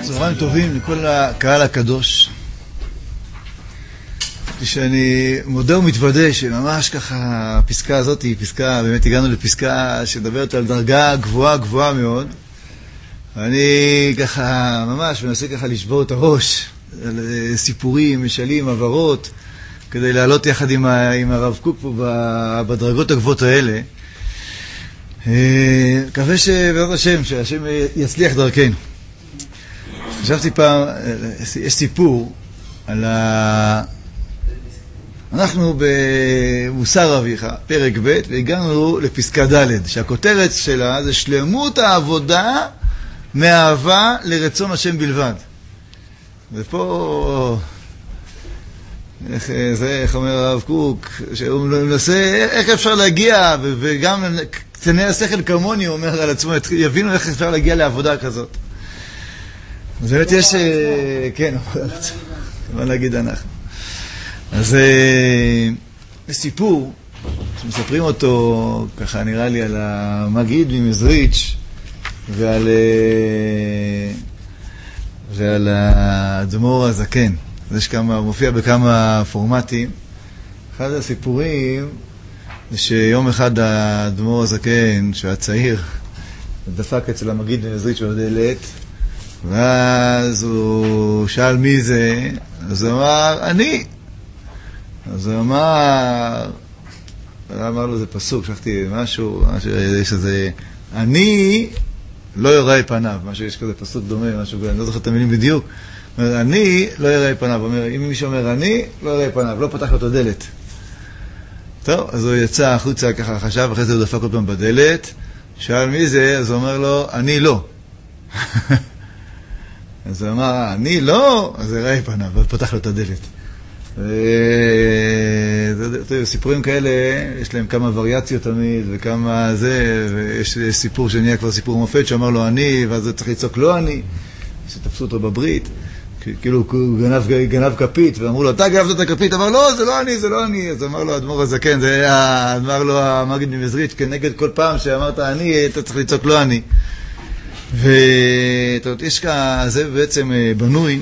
צהריים טובים לכל הקהל הקדוש. שאני מודה ומתוודה שממש ככה הפסקה הזאת היא פסקה, באמת הגענו לפסקה שדברת על דרגה גבוהה מאוד. אני ככה ממש מנסה ככה לשבור את הראש על סיפורים, משלים, עברות, כדי לעלות יחד עם הרב קוק פה בדרגות הגבוהות האלה. מקווה שבעזרת השם, שהשם יצליח דרכנו. חשבתי פעם, יש סיפור על אנחנו במוסר אביך, פרק ב', והגענו לפסקה ד', שהכותרת שלה זה שלמות העבודה מאהבה לרצון השם בלבד. ופה, איך אומר הרב קוק, שהוא מנסה איך אפשר להגיע, וגם קטני השכל כמוני, הוא אומר על עצמו, יבינו איך אפשר להגיע לעבודה כזאת. אז באמת יש, כן, מה להגיד אנחנו. אז יש סיפור שמספרים אותו, ככה נראה לי, על המגיד ממזריץ' ועל האדמו"ר הזקן. יש כמה, מופיע בכמה פורמטים. אחד הסיפורים זה שיום אחד האדמו"ר הזקן, שהיה צעיר, דפק אצל המגיד ממזריץ' בדלת, ואז הוא שאל מי זה, אז הוא אמר, אני. אז הוא אמר לו, זה פסוק, שכחתי משהו, יש איזה, אני לא יראה פניו, משהו, יש כזה פסוק דומה, משהו, אני לא זוכר את המילים בדיוק, אומר, אני לא יראה פניו, אומר, אם מישהו אומר אני, לא יראה פניו, לא פתח לו את הדלת. טוב, אז הוא יצא החוצה ככה חשב, אחרי זה הוא דפק עוד פעם בדלת, שאל מי זה, אז הוא אומר לו, אני לא. אז הוא אמר, אני לא, אז יראה פניו, ופתח לו את הדלת. סיפורים כאלה, יש להם כמה וריאציות תמיד, וכמה זה, ויש סיפור שנהיה כבר סיפור מופת, שאמר לו אני, ואז הוא צריך לצעוק לא אני, שתפסו אותו בברית, כאילו הוא גנב כפית, ואמרו לו, אתה גנבת את הכפית, אמר לא, זה לא אני, זה לא אני, אז אמר לו, האדמו"ר הזקן, אמר לו המגיד ממזריץ', כנגד כל פעם שאמרת אני, אתה צריך לצעוק לא אני. ויש כאן, זה בעצם בנוי,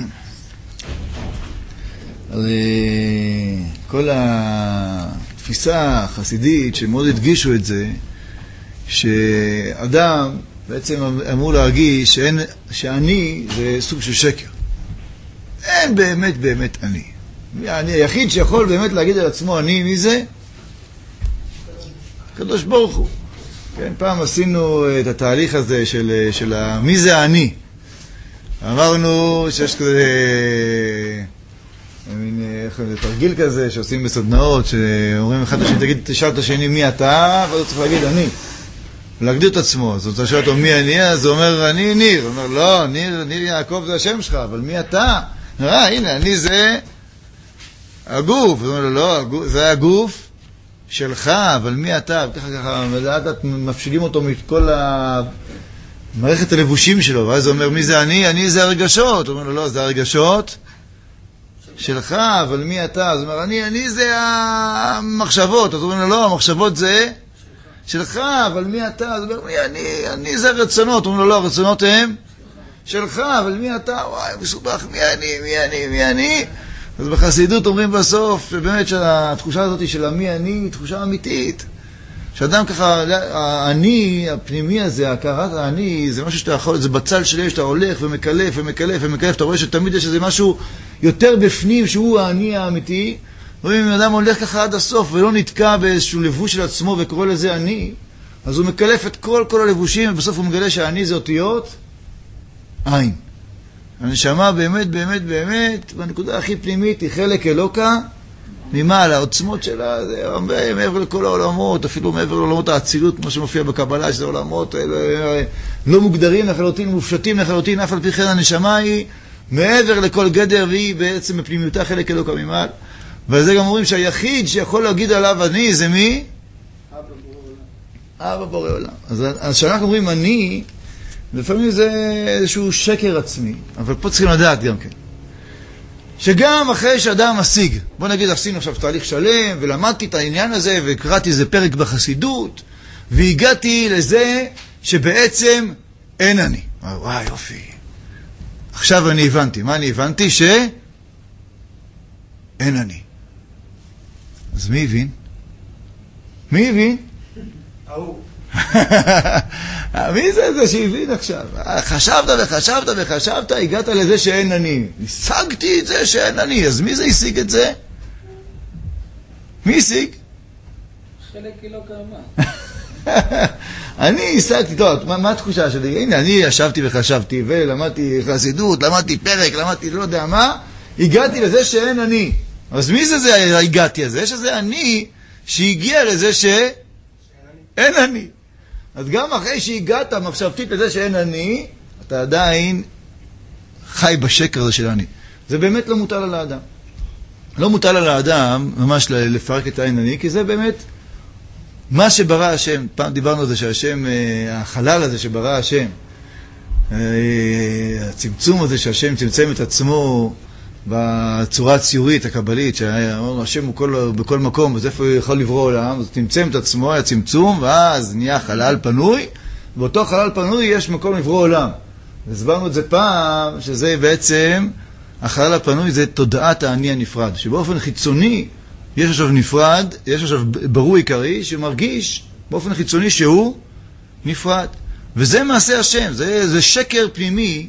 על כל התפיסה החסידית שמאוד הדגישו את זה, שאדם בעצם אמור להרגיש שאני זה סוג של שקר. אין באמת אני. אני היחיד שיכול באמת להגיד על עצמו אני מי זה? הקדוש ברוך הוא. כן, פעם עשינו את התהליך הזה של מי זה אני. אמרנו שיש כזה תרגיל כזה שעושים בסדנאות, שאומרים אחד לשני, תשאל את השני מי אתה, ואז הוא צריך להגיד אני, להגדיר את עצמו. אז הוא שואל אותו מי אני, אז הוא אומר אני ניר. הוא אומר לא, ניר יעקב זה השם שלך, אבל מי אתה? הנה, אני זה הגוף. הוא אומר לו לא, זה הגוף שלך, אבל מי אתה? ככה, ולאט מפשילים אותו מכל מערכת הלבושים שלו, ואז הוא אומר מי זה אני? אני זה הרגשות. הוא אומר לו לא, זה הרגשות שלך, אבל מי אתה? אז הוא אומר, אני זה המחשבות. אז הוא אומר לו, לא, המחשבות זה שלך, אבל מי אתה? אז הוא אומר, אני זה הרצונות. הוא אומר לו, לא, הרצונות הם שלך, אבל מי אתה? וואי, מסובך, מי אני? אז בחסידות אומרים בסוף, באמת שהתחושה הזאת של המי אני היא תחושה אמיתית. שאדם ככה, האני הפנימי הזה, הכרת האני, זה משהו שאתה יכול, זה בצל שלי, שאתה הולך ומקלף, אתה רואה שתמיד יש איזה משהו יותר בפנים שהוא האני האמיתי, ואם אדם הולך ככה עד הסוף ולא נתקע באיזשהו לבוש של עצמו וקורא לזה אני, אז הוא מקלף את כל הלבושים, ובסוף הוא מגלה שהאני זה אותיות עין. הנשמה באמת, בנקודה הכי פנימית היא חלק אלוקה, ממעלה, העוצמות שלה, זה הרבה מעבר לכל העולמות, אפילו מעבר לעולמות האצילות, כמו שמופיע בקבלה, שזה עולמות לא מוגדרים לחלוטין, מופשטים לחלוטין, אף על פי כן הנשמה היא מעבר לכל גדר, והיא בעצם בפנימיותה חלק אלוקה ממעל. וזה גם אומרים שהיחיד שיכול להגיד עליו אני, זה מי? אבא בורא עולם. אז כשאנחנו אומרים אני, לפעמים זה איזשהו שקר עצמי, אבל פה צריכים לדעת גם כן. שגם אחרי שאדם משיג, בוא נגיד עשינו עכשיו תהליך שלם, ולמדתי את העניין הזה, וקראתי איזה פרק בחסידות, והגעתי לזה שבעצם אין אני. וואי יופי. עכשיו אני הבנתי. מה אני הבנתי? שאין אני. אז מי הבין? מי הבין? מי זה שהבין עכשיו? חשבת, הגעת לזה שאין אני. השגתי את זה שאין אני. אז מי זה השיג את זה? מי השיג? חלק היא לא קיימה. אני השגתי, טוב, מה התחושה שלי? הנה, אני ישבתי וחשבתי ולמדתי חסידות, למדתי פרק, למדתי לא יודע מה, הגעתי לזה שאין אני. אז מי זה הגעתי לזה? שזה אני שהגיע לזה שאין אני. אז גם אחרי שהגעת מחשבתית לזה שאין אני, אתה עדיין חי בשקר הזה של אני. זה באמת לא מוטל על האדם. לא מוטל על האדם ממש לפרק את האין אני, כי זה באמת מה שברא השם. פעם דיברנו על זה שהשם, החלל הזה שברא השם, הצמצום הזה שהשם צמצם את עצמו בצורה הציורית, הקבלית, שהשם הוא בכל מקום, אז איפה הוא יכול לברוא עולם? אז צמצם את עצמו, היה צמצום, ואז נהיה חלל פנוי, ובאותו חלל פנוי יש מקום לברוא עולם. הסברנו את זה פעם, שזה בעצם, החלל הפנוי זה תודעת האני הנפרד, שבאופן חיצוני יש עכשיו נפרד, יש עכשיו ברור עיקרי, שמרגיש באופן חיצוני שהוא נפרד. וזה מעשה השם, זה שקר פנימי,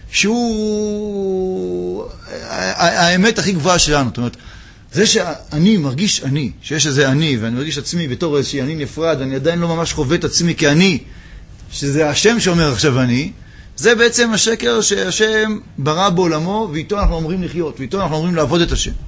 שהוא האמת הכי גבוהה שלנו. זאת אומרת, זה שאני מרגיש אני, שיש איזה אני, ואני מרגיש עצמי בתור איזושהי אני נפרד, אני עדיין לא ממש חווה את עצמי כאני, שזה השם שאומר עכשיו אני, זה בעצם השקר שהשם ברא בעולמו, ואיתו אנחנו אומרים לחיות, ואיתו אנחנו אומרים לעבוד את השם.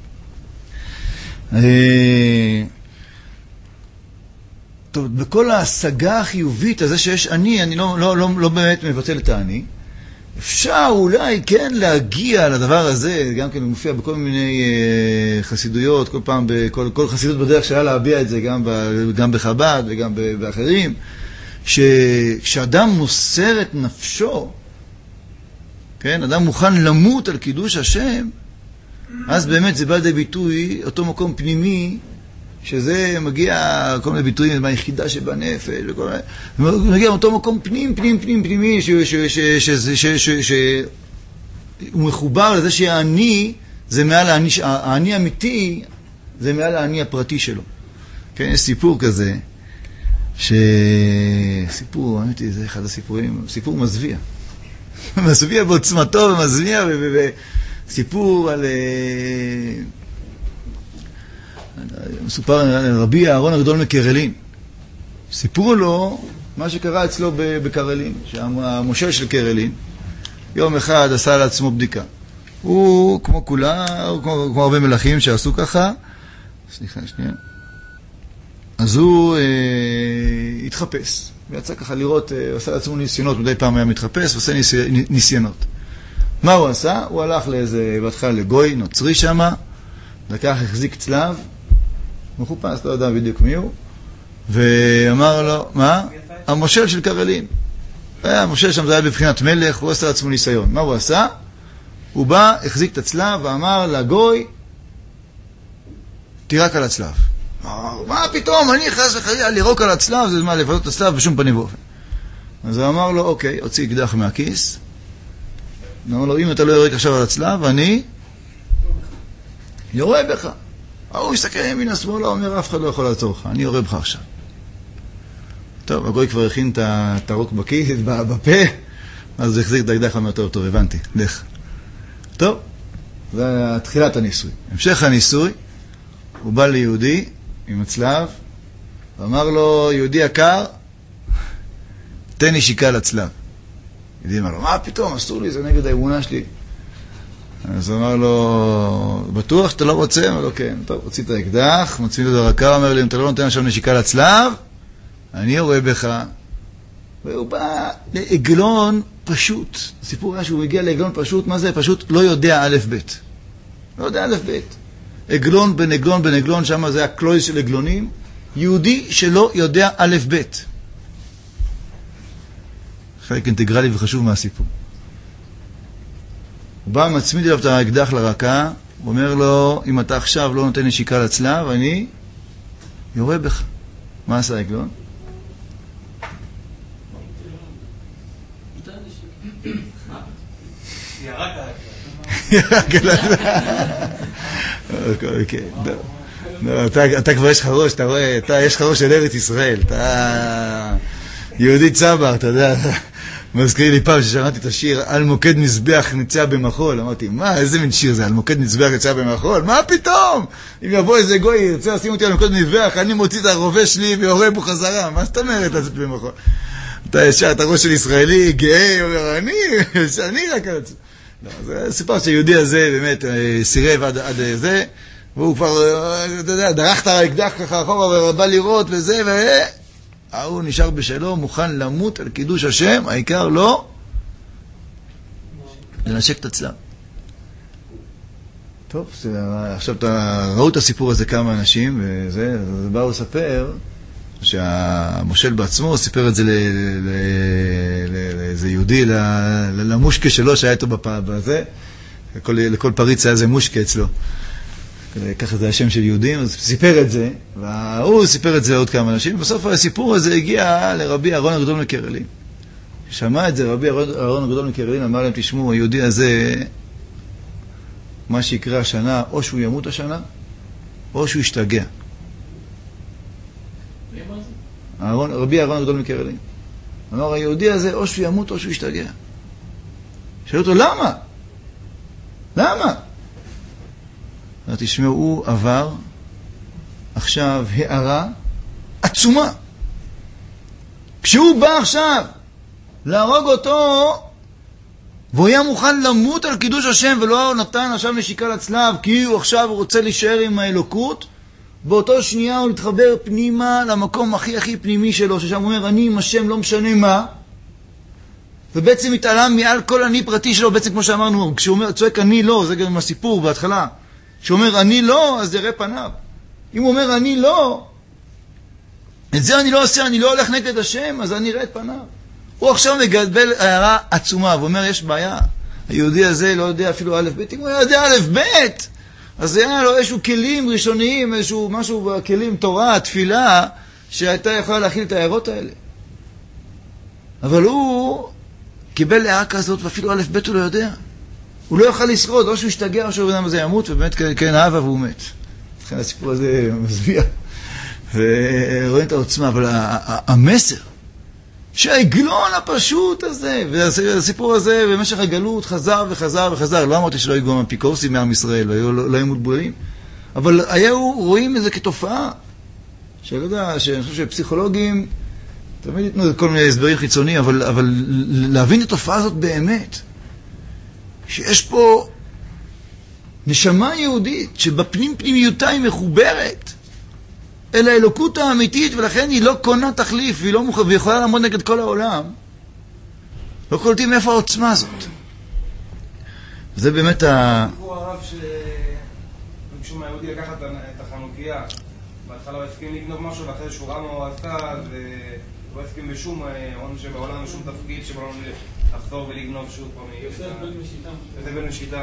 טוב, בכל ההשגה החיובית הזה שיש אני לא באמת מבטל את האני. אפשר אולי כן להגיע לדבר הזה, גם כן מופיע בכל מיני חסידויות, כל פעם, כל חסידות בדרך שלה להביע את זה, גם בחב"ד וגם באחרים, כשאדם מוסר את נפשו, כן, אדם מוכן למות על קידוש השם, אז באמת זה בא לידי ביטוי, אותו מקום פנימי, שזה מגיע כל מיני ביטויים מהיחידה שבנפש, מגיע אותו מקום פנימי, שהוא מחובר לזה שהאני, זה מעל האני האמיתי, זה מעל האני הפרטי שלו. כן, יש סיפור כזה, סיפור, האמיתי, זה אחד הסיפורים, סיפור מזוויע. מזוויע בעוצמתו ומזוויע, סיפור על מסופר על רבי אהרון הגדול מקרלין. סיפרו לו מה שקרה אצלו בקרלין, שהמושל של קרלין יום אחד עשה לעצמו בדיקה. הוא כמו כולם, כמו הרבה מלכים שעשו ככה, סליחה שנייה, אז הוא התחפש ויצא ככה לראות, עשה לעצמו ניסיונות, מדי פעם היה מתחפש ועושה ניסיונות. מה הוא עשה? הוא הלך לאיזה, בהתחלה לגוי, נוצרי שמה, לקח, החזיק צלב, מחופש, לא יודע בדיוק מי הוא, ואמר לו, מה? המושל של קרלין. המושל שם זה היה בבחינת מלך, הוא עשה לעצמו ניסיון. מה הוא עשה? הוא בא, החזיק את הצלב, ואמר לגוי, תירק על הצלב. מה פתאום? אני חס וחלילה לירוק על הצלב, זה מה, לבדות את הצלב בשום פנים ואופן. אז הוא אמר לו, אוקיי, הוציא אקדח מהכיס, אמר לו, אם אתה לא יורק עכשיו על הצלב, אני יורה בך. הוא מסתכל ימין השמאלה, אומר, אף אחד לא יכול לעצור לך, אני יורה בך עכשיו. טוב, הגוי כבר הכין את הרוק בכיס, בפה, אז הוא החזיק את האקדח, אומר, טוב, הבנתי, לך. טוב, זה תחילת הניסוי. המשך הניסוי, הוא בא ליהודי עם הצלב, ואמר לו, יהודי יקר, תן נשיקה לצלב. יהודי אמר לו, מה פתאום, אסור לי, זה נגד האמונה שלי. אז הוא אמר לו, בטוח שאתה לא רוצה? אמר לו, כן. טוב, הוציא את האקדח, מצמיד אותו לרקה, אומר לי, אם אתה לא נותן עכשיו נשיקה לצלב, אני יורה בך. והוא בא לעגלון פשוט. הסיפור היה שהוא הגיע לעגלון פשוט, מה זה? פשוט לא יודע א' ב'. לא יודע א' ב'. עגלון בין עגלון בין עגלון, שם זה הקלויס של עגלונים. יהודי שלא יודע א' ב'. חלק אינטגרלי וחשוב מהסיפור. הוא בא, מצמיד אליו את האקדח לרקה, הוא אומר לו, אם אתה עכשיו לא נותן נשיקה לצלב, אני יורה בך. מה עשה העגלון? ירק על אתה כבר יש לך ראש, אתה רואה, יש לך ראש של ארץ ישראל, אתה יהודי צבר, אתה יודע, מזכיר לי פעם ששמעתי את השיר על מוקד מזבח ניצח במחול, אמרתי, מה, איזה מין שיר זה, על מוקד מזבח ניצח במחול? מה פתאום? אם יבוא איזה גוי, ירצה לשים אותי על מוקד מזבח, אני מוציא את הרובה שלי ויורה בו חזרה, מה זאת אומרת לצאת במחול? אתה ישר, אתה ראש של ישראלי, גאה, אומר, אני רק על עצמי. זה סיפר שהיהודי הזה באמת סירב עד זה, והוא כבר, אתה יודע, דרך את האקדח ככה אחורה ובא לראות וזה, הוא נשאר בשלום, מוכן למות על קידוש השם, העיקר לא לנשק את הצלב. טוב, עכשיו ראו את הסיפור הזה כמה אנשים, וזה, אז באו לספר שהמושל בעצמו סיפר את זה לאיזה יהודי, למושקה שלו שהיה איתו בזה, לכל פריץ היה איזה מושקה אצלו. ככה זה השם של יהודים, אז סיפר את זה, והוא סיפר את זה לעוד כמה אנשים, ובסוף הסיפור הזה הגיע לרבי אהרון הגדול מקרלין. שמע את זה רבי אהרון הגדול מקרלין, אמר להם, תשמעו, היהודי הזה, מה שיקרה השנה, או שהוא ימות השנה, או שהוא ישתגע. רבי אהרון הגדול מקרלין. אמר, היהודי הזה, או שהוא ימות, או שהוא ישתגע. שאלו אותו, למה? למה? תשמעו, הוא עבר עכשיו הערה עצומה. כשהוא בא עכשיו להרוג אותו, והוא היה מוכן למות על קידוש השם, ולא נתן עכשיו נשיקה לצלב, כי הוא עכשיו רוצה להישאר עם האלוקות, באותו שנייה הוא מתחבר פנימה למקום הכי פנימי שלו, ששם הוא אומר, אני עם השם לא משנה מה, ובעצם מתעלם מעל כל אני פרטי שלו, בעצם כמו שאמרנו, כשהוא אומר, צועק אני לא, זה גם הסיפור בהתחלה, כשהוא אומר אני לא, אז יראה פניו. אם הוא אומר אני לא, את זה אני לא עושה, אני לא הולך נגד השם, אז אני אראה את פניו. הוא עכשיו מגדל הערה עצומה, והוא אומר, יש בעיה. היהודי הזה לא יודע אפילו א' ב', אם הוא יודע א' ב', אז היה לו איזשהו כלים ראשוניים, איזשהו משהו בכלים, תורה, תפילה, שהייתה יכולה להכיל את ההערות האלה. אבל הוא קיבל הערה כזאת, ואפילו א' ב' הוא לא יודע. הוא לא יוכל לשרוד, או שהוא ישתגע, או שהוא אדם הזה ימות, ובאמת כן אהבה והוא מת. לכן הסיפור הזה מזביע. ורואים את העוצמה, אבל המסר, שהעגלון הפשוט הזה, והסיפור הזה במשך הגלות חזר וחזר וחזר, לא אמרתי שלא היו גם אפיקורסים מעם ישראל, לא היו מודבולים, אבל רואים את זה כתופעה, שאני לא יודע, שאני חושב שפסיכולוגים תמיד ייתנו כל מיני הסברים חיצוניים, אבל להבין את התופעה הזאת באמת, שיש פה נשמה יהודית שבפנים פנימיותה היא מחוברת אל האלוקות האמיתית, ולכן היא לא קונה תחליף, והיא יכולה לעמוד נגד כל העולם. לא קולטים מאיפה העוצמה הזאת. וזה באמת הוא הרב שביקשו מהיהודי לקחת את החנוכיה, בהתחלה הוא הסכים לגנוב משהו, ואחרי שהוא ראה מה הוא עשה, והוא הסכים בשום עונש שבעולם, בשום תפקיד שבעולם לחזור ולגנוב שוב פעם. יוסף בן משיטה.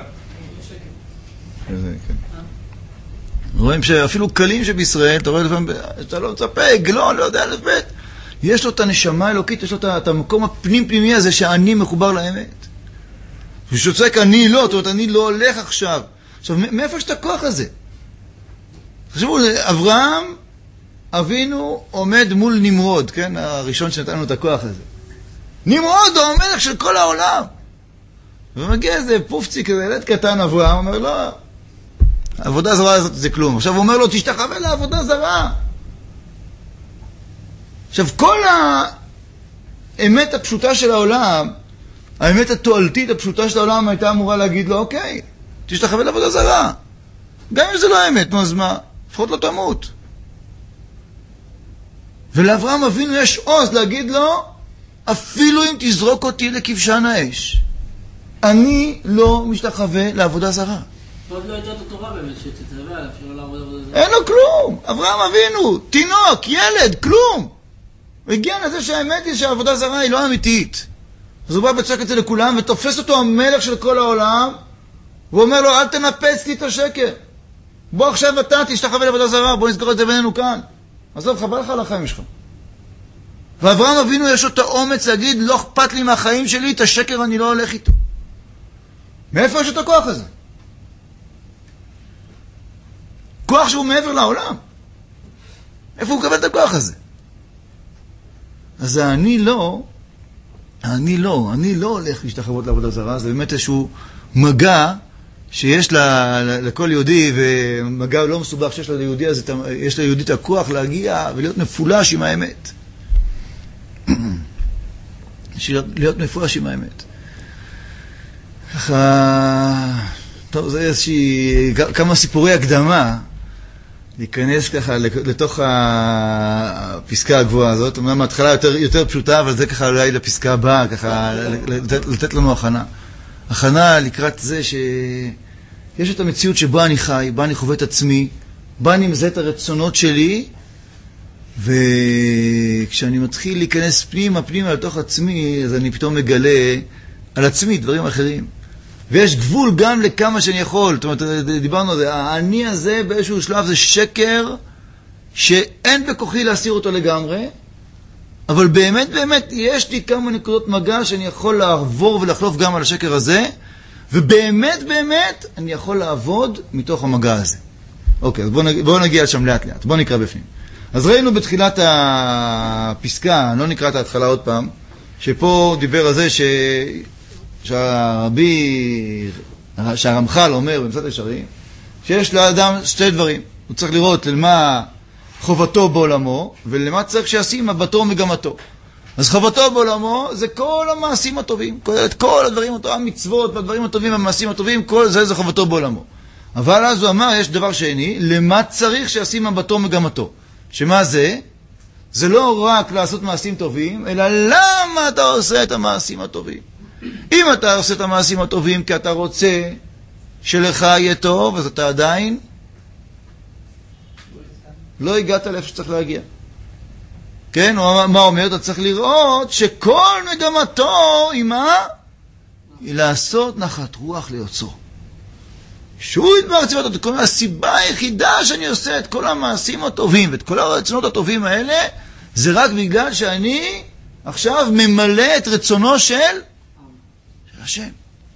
רואים שאפילו קלים שבישראל, אתה רואה לפעמים, אתה לא מצפה, עגלון, לא יודע לפת. יש לו את הנשמה האלוקית, יש לו את המקום הפנים-פנימי הזה שאני מחובר לאמת. ושצועק אני לא, זאת אומרת, אני לא הולך עכשיו. עכשיו, מאיפה יש את הכוח הזה? חשבו, אברהם אבינו עומד מול נמרוד, כן? הראשון שנתן לו את הכוח הזה. נמרוד הוא המלך של כל העולם. ומגיע איזה פופצי כזה, ילד קטן אברהם, אומר לו, העבודה זרה הזאת זה כלום. עכשיו הוא אומר לו, תשתחווה לעבודה זרה. עכשיו, כל האמת הפשוטה של העולם, האמת התועלתית הפשוטה של העולם הייתה אמורה להגיד לו, אוקיי, תשתחווה לעבודה זרה. גם אם זה לא האמת, נו אז מה? לפחות לא תמות. ולאברהם אבינו יש עוז להגיד לו, אפילו אם תזרוק אותי לכבשן האש, אני לא משתחווה לעבודה זרה. עוד לא הייתה את התורה באמת שתתרווה עליו שלא לעבוד עבודה זרה. אין לו כלום. אברהם אבינו, תינוק, ילד, כלום. הוא הגיע לזה שהאמת היא שהעבודה זרה היא לא אמיתית. אז הוא בא וצועק את זה לכולם ותופס אותו המלך של כל העולם, והוא אומר לו, אל תנפץ לי את השקר. בוא עכשיו אתה תשתחווה לעבודה זרה, בוא נסגור את זה בינינו כאן. עזוב, חבל לך על החיים שלך. ואברהם אבינו יש לו את האומץ להגיד, לא אכפת לי מהחיים שלי, את השקר אני לא הולך איתו. מאיפה יש את הכוח הזה? כוח שהוא מעבר לעולם. איפה הוא מקבל את הכוח הזה? אז אני לא הולך להשתחוות לעבודה זרה, זה באמת איזשהו מגע שיש לכל יהודי, ומגע לא מסובך שיש ליהודי, אז יש ליהודי את הכוח להגיע ולהיות מפולש עם האמת. להיות מפולש עם האמת. ככה, טוב, זה איזושהי, כמה סיפורי הקדמה, להיכנס ככה לתוך הפסקה הגבוהה הזאת. אומנם ההתחלה יותר פשוטה, אבל זה ככה אולי לפסקה הבאה, ככה לתת לנו הכנה לקראת זה שיש את המציאות שבה אני חי, בה אני חווה את עצמי, בה אני מזהה את הרצונות שלי, וכשאני מתחיל להיכנס פנימה לתוך עצמי, אז אני פתאום מגלה על עצמי דברים אחרים. ויש גבול גם לכמה שאני יכול. זאת אומרת, דיברנו על זה, האני הזה באיזשהו שלב זה שקר שאין בכוחי להסיר אותו לגמרי, אבל באמת יש לי כמה נקודות מגע שאני יכול לעבור ולחלוף גם על השקר הזה, ובאמת אני יכול לעבוד מתוך המגע הזה. אוקיי, אז בואו נגיע שם לאט לאט, בואו נקרא בפנים. אז ראינו בתחילת הפסקה, לא נקרא את ההתחלה עוד פעם, שפה דיבר על זה שהרמח"ל אומר במסילת ישרים, שיש לאדם שתי דברים. הוא צריך לראות למה חובתו בעולמו, ולמה צריך שישים מבטו ומגמתו. אז חובתו בעולמו זה כל המעשים הטובים, כל הדברים, המצוות והדברים הטובים, המעשים הטובים, כל זה חובתו בעולמו. אבל אז הוא אמר, יש דבר שני, למה צריך שישים מבטו ומגמתו. שמה זה? זה לא רק לעשות מעשים טובים, אלא למה אתה עושה את המעשים הטובים. אם אתה עושה את המעשים הטובים כי אתה רוצה שלך יהיה טוב, אז אתה עדיין לא הגעת לאיפה שצריך להגיע. כן? מה אומר? אתה צריך לראות שכל מגמתו היא מה? היא לעשות נחת רוח ליוצרו. שהוא ידבר צוות, כל הסיבה היחידה שאני עושה את כל המעשים הטובים ואת כל הרצונות הטובים האלה, זה רק בגלל שאני עכשיו ממלא את רצונו של השם.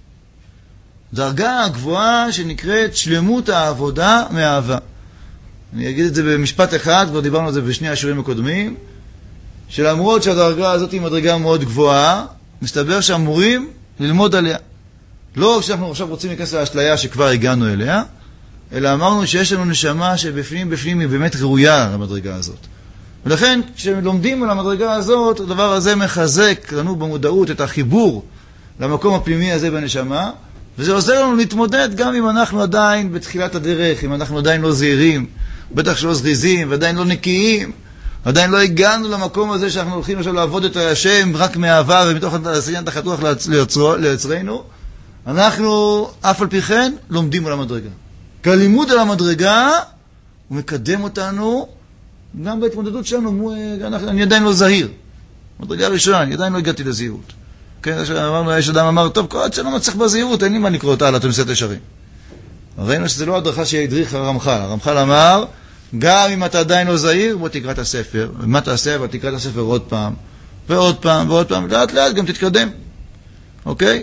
דרגה גבוהה שנקראת שלמות העבודה מאהבה. אני אגיד את זה במשפט אחד, כבר דיברנו על זה בשני השיעורים הקודמים, שלמרות שהדרגה הזאת היא מדרגה מאוד גבוהה, מסתבר שאמורים ללמוד עליה. לא כשאנחנו עכשיו רוצים להיכנס לאשליה שכבר הגענו אליה, אלא אמרנו שיש לנו נשמה שבפנים היא באמת ראויה למדרגה הזאת. ולכן כשלומדים על המדרגה הזאת, הדבר הזה מחזק לנו במודעות את החיבור למקום הפנימי הזה בנשמה, וזה עוזר לנו להתמודד גם אם אנחנו עדיין בתחילת הדרך, אם אנחנו עדיין לא זהירים, בטח שלא זריזים, ועדיין לא נקיים, עדיין לא הגענו למקום הזה שאנחנו הולכים עכשיו לעבוד את השם רק מאהבה ומתוך עשיית נחת רוח ליוצרנו. אנחנו אף על פי כן לומדים על המדרגה. כי הלימוד על המדרגה הוא מקדם אותנו גם בהתמודדות שלנו. אני עדיין לא זהיר. מדרגה הראשונה, אני עדיין לא הגעתי לזהירות. כן, יש אדם אמר, טוב, כל עד שאני לא מצליח בזהירות, אין לי מה לקרוא אותה על התמסילת ישרים. ראינו שזה לא הדרכה שהדריך הרמח"ל. הרמח"ל אמר, גם אם אתה עדיין לא זהיר, בוא תקרא את הספר. ומה תעשה? ותקרא את הספר עוד פעם, ועוד פעם, ועוד פעם, לאט לאט גם תתקדם. אוקיי?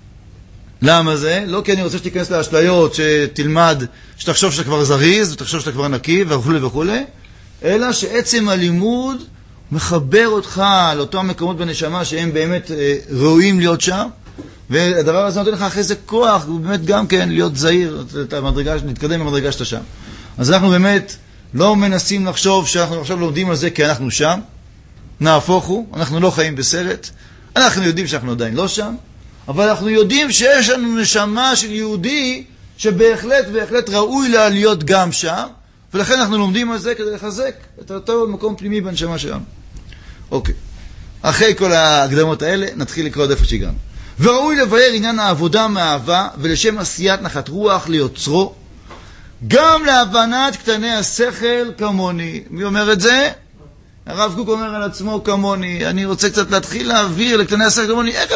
למה זה? לא כי אני רוצה שתיכנס לאשליות, שתלמד, שתחשוב שאתה כבר זריז, ותחשוב שאתה כבר נקי, וכו' וכו', אלא שעצם הלימוד מחבר אותך לאותם מקומות בנשמה שהם באמת ראויים להיות שם, והדבר הזה נותן לך אחרי זה כוח, ובאמת גם כן להיות זהיר, להתקדם במדרגה שאתה שם. אז אנחנו באמת לא מנסים לחשוב שאנחנו עכשיו לומדים על זה כי אנחנו שם, נהפוך הוא, אנחנו לא חיים בסרט, אנחנו יודעים שאנחנו עדיין לא שם, אבל אנחנו יודעים שיש לנו נשמה של יהודי שבהחלט ראוי לה להיות גם שם, ולכן אנחנו לומדים על זה כדי לחזק את אותו מקום פנימי בנשמה שלנו. אוקיי. אחרי כל ההקדמות האלה, נתחיל לקרוא עד איפה שהגענו. וראוי לבאר עניין העבודה מאהבה, ולשם עשיית נחת רוח ליוצרו, גם להבנת קטני השכל כמוני. מי אומר את זה? הרב קוק אומר על עצמו כמוני. אני רוצה קצת להתחיל להעביר לקטני השכל כמוני. איך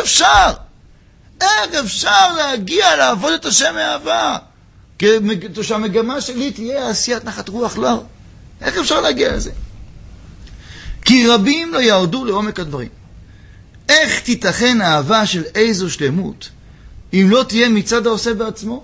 אפשר להגיע לעבוד את השם מאהבה? שהמגמה שלי תהיה עשיית נחת רוח, לא. איך אפשר להגיע לזה? כי רבים לא ירדו לעומק הדברים. איך תיתכן אהבה של איזו שלמות אם לא תהיה מצד העושה בעצמו?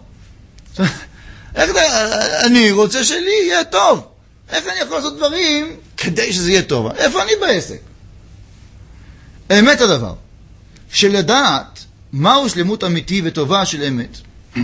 אני רוצה שלי יהיה טוב. איך אני יכול לעשות דברים כדי שזה יהיה טוב? איפה אני בעסק? אמת הדבר, שלדעת מהו שלמות אמיתי וטובה של אמת.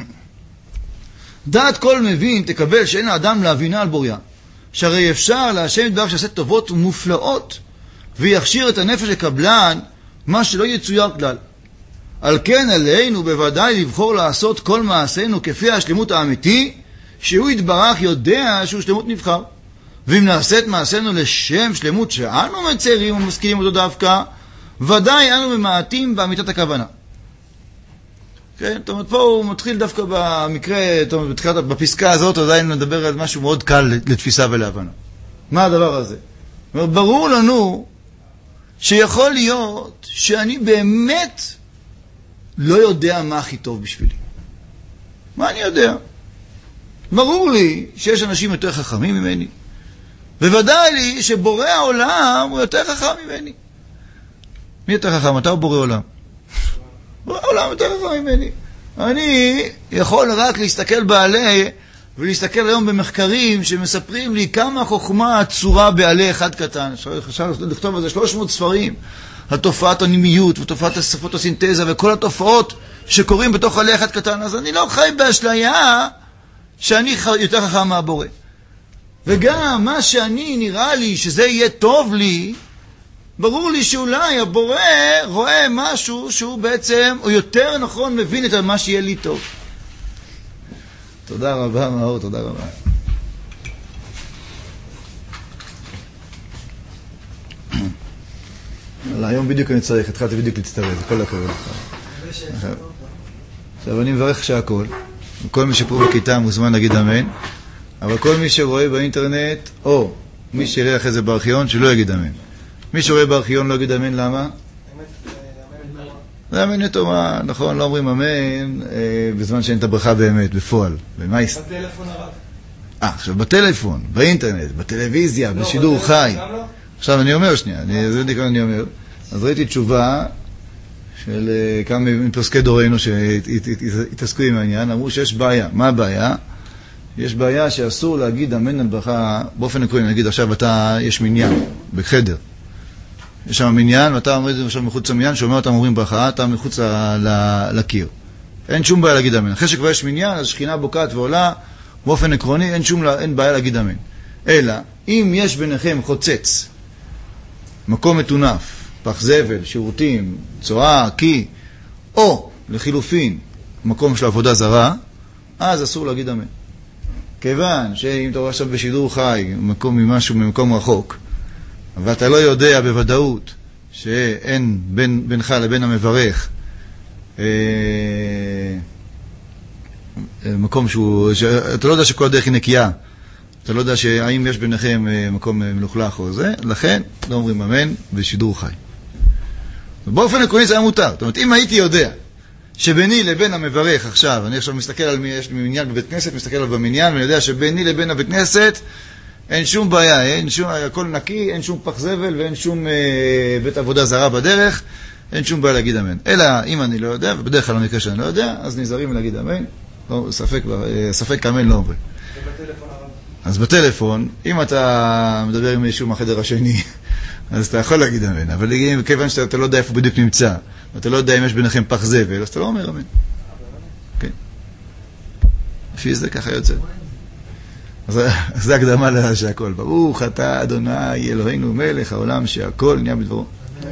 דעת כל מבין תקבל שאין האדם להבינה על בוריה, שהרי אפשר להשם יתברך שעשה טובות ומופלאות, ויכשיר את הנפש לקבלן מה שלא יצויר כלל. על כן עלינו בוודאי לבחור לעשות כל מעשינו כפי השלמות האמיתי, שהוא יתברך יודע שהוא שלמות נבחר. ואם נעשה את מעשינו לשם שלמות שאנו מצרים ומשכילים אותו דווקא, ודאי אנו ממעטים באמיתת הכוונה. כן, זאת אומרת, פה הוא מתחיל דווקא במקרה, בפסקה הזאת עדיין מדבר על משהו מאוד קל לתפיסה ולהבנה. מה הדבר הזה? ברור לנו שיכול להיות שאני באמת לא יודע מה הכי טוב בשבילי. מה אני יודע? ברור לי שיש אנשים יותר חכמים ממני, וודאי לי שבורא העולם הוא יותר חכם ממני. מי יותר חכם? אתה או בורא עולם? בורא העולם יותר חכם ממני. אני יכול רק להסתכל בעלי, ולהסתכל היום במחקרים שמספרים לי כמה חוכמה עצורה בעלי אחד קטן. אפשר לכתוב על זה 300 ספרים, על תופעת הנימיות ותופעת הפוטוסינתזה וכל התופעות שקורים בתוך עלי אחד קטן. אז אני לא חי באשליה שאני יותר חכם מהבורא. וגם מה שאני נראה לי שזה יהיה טוב לי, ברור לי שאולי הבורא רואה משהו שהוא בעצם, או יותר נכון מבין את מה שיהיה לי טוב. תודה רבה מאור, תודה רבה. היום בדיוק אני צריך, התחלתי בדיוק להצטרף, כל הכבוד. עכשיו אני מברך שהכל, כל מי שפה בכיתה מוזמן להגיד אמן, אבל כל מי שרואה באינטרנט, או מי שיראה אחרי זה בארכיון, שלא יגיד אמן. מי שרואה בארכיון לא יגיד אמן, למה? זה אמן לתורה, נכון, לא אומרים אמן בזמן שאין את הברכה באמת, בפועל. בטלפון הרב. עכשיו בטלפון, באינטרנט, בטלוויזיה, בשידור חי. עכשיו אני אומר שנייה, אני אומר, אז ראיתי תשובה של כמה מפוסקי דורנו שהתעסקו עם העניין, אמרו שיש בעיה. מה הבעיה? יש בעיה שאסור להגיד אמן על ברכה, באופן עקרוני, נגיד עכשיו יש מניין בחדר. יש שם מניין, ואתה אומר את זה עכשיו מחוץ למניין, שאומר אותם אומרים ברכה, אתה מחוץ לקיר. אין שום בעיה להגיד אמן. אחרי שכבר יש מניין, אז שכינה בוקעת ועולה, באופן עקרוני אין בעיה להגיד אמן. אלא, אם יש ביניכם חוצץ, מקום מטונף, פח זבל, שירותים, צואה, קי, או לחילופין, מקום של עבודה זרה, אז אסור להגיד אמן. כיוון שאם אתה רואה עכשיו בשידור חי, ממקום רחוק, ואתה לא יודע בוודאות שאין בינך לבין המברך מקום אתה לא יודע שכל הדרך היא נקייה, אתה לא יודע האם יש ביניכם מקום מלוכלך או זה, לכן לא אומרים אמן בשידור חי. באופן עקרוני זה היה מותר. זאת אומרת, אם הייתי יודע שביני לבין המברך עכשיו, אני עכשיו מסתכל על יש לי מניין בבית כנסת, מסתכל על במניין, ואני יודע שביני לבין הבית כנסת אין שום בעיה, הכל נקי, אין שום פח זבל ואין שום בית עבודה זרה בדרך, אין שום בעיה להגיד אמן. אלא אם אני לא יודע, ובדרך כלל המקרה שאני לא יודע, אז נזהרים להגיד אמן, ספק אמן לא אומרים. ובטלפון הרב? אז בטלפון, אם אתה מדבר עם מישהו מהחדר השני, אז אתה יכול להגיד אמן, אבל כיוון שאתה לא יודע איפה בדיוק נמצא, ואתה לא יודע אם יש ביניכם פח זבל, אז אתה לא אומר אמן. כן. לפי זה ככה יוצא. אז זה הקדמה שהכל. ברוך אתה אדוני אלוהינו מלך העולם שהכל נהיה בדברו.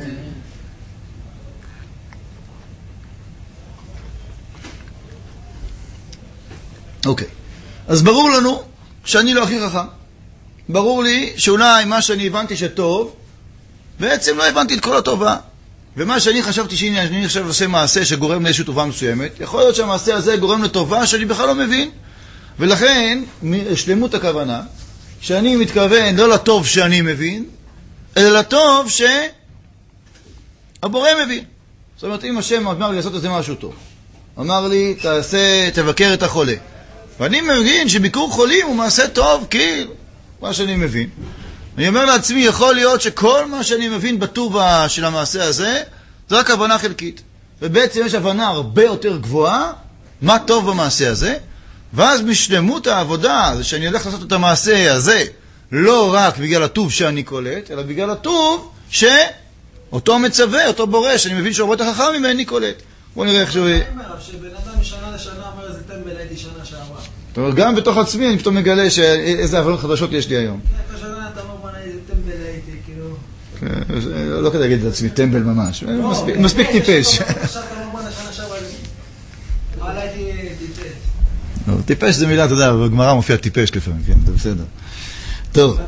אוקיי. אז ברור לנו שאני לא הכי חכם. ברור לי שאולי מה שאני הבנתי שטוב, בעצם לא הבנתי את כל הטובה. ומה שאני חשבתי שאני עכשיו עושה מעשה שגורם לאיזושהי טובה מסוימת, יכול להיות שהמעשה הזה גורם לטובה שאני בכלל לא מבין. ולכן, שלמות הכוונה, שאני מתכוון לא לטוב שאני מבין, אלא לטוב שהבורא מבין. זאת אומרת, אם השם אמר לי לעשות את זה משהו טוב, אמר לי, תבקר את החולה. ואני מבין שביקור חולים הוא מעשה טוב, כי מה שאני מבין. אני אומר לעצמי, יכול להיות שכל מה שאני מבין בטוב של המעשה הזה, זו רק הבנה חלקית. ובעצם יש הבנה הרבה יותר גבוהה, מה טוב במעשה הזה, ואז משלמות העבודה, זה שאני הולך לעשות את המעשה הזה, לא רק בגלל הטוב שאני קולט, אלא בגלל הטוב שאותו מצווה, אותו בורא, שאני מבין שהוא הרבה יותר חכם ממני קולט. בואו נראה איך שהוא... אני אומר, שבן אדם משנה לשנה אומר איזה טמבל הייתי שנה שעברה. זאת אומרת, גם בתוך עצמי אני פתאום מגלה שאיזה הבנות חדשות יש לי היום. כן, השנה אתה אומר בנה איזה טמבל הייתי, כאילו... לא כדי להגיד את עצמי, טמבל ממש. מספיק טיפש. עכשיו אתה אומר בנה שנה שעברה, אבל הייתי טיפש. טיפש זה מילה, אתה יודע, בגמרא מופיע טיפש לפעמים, כן, זה בסדר. טוב.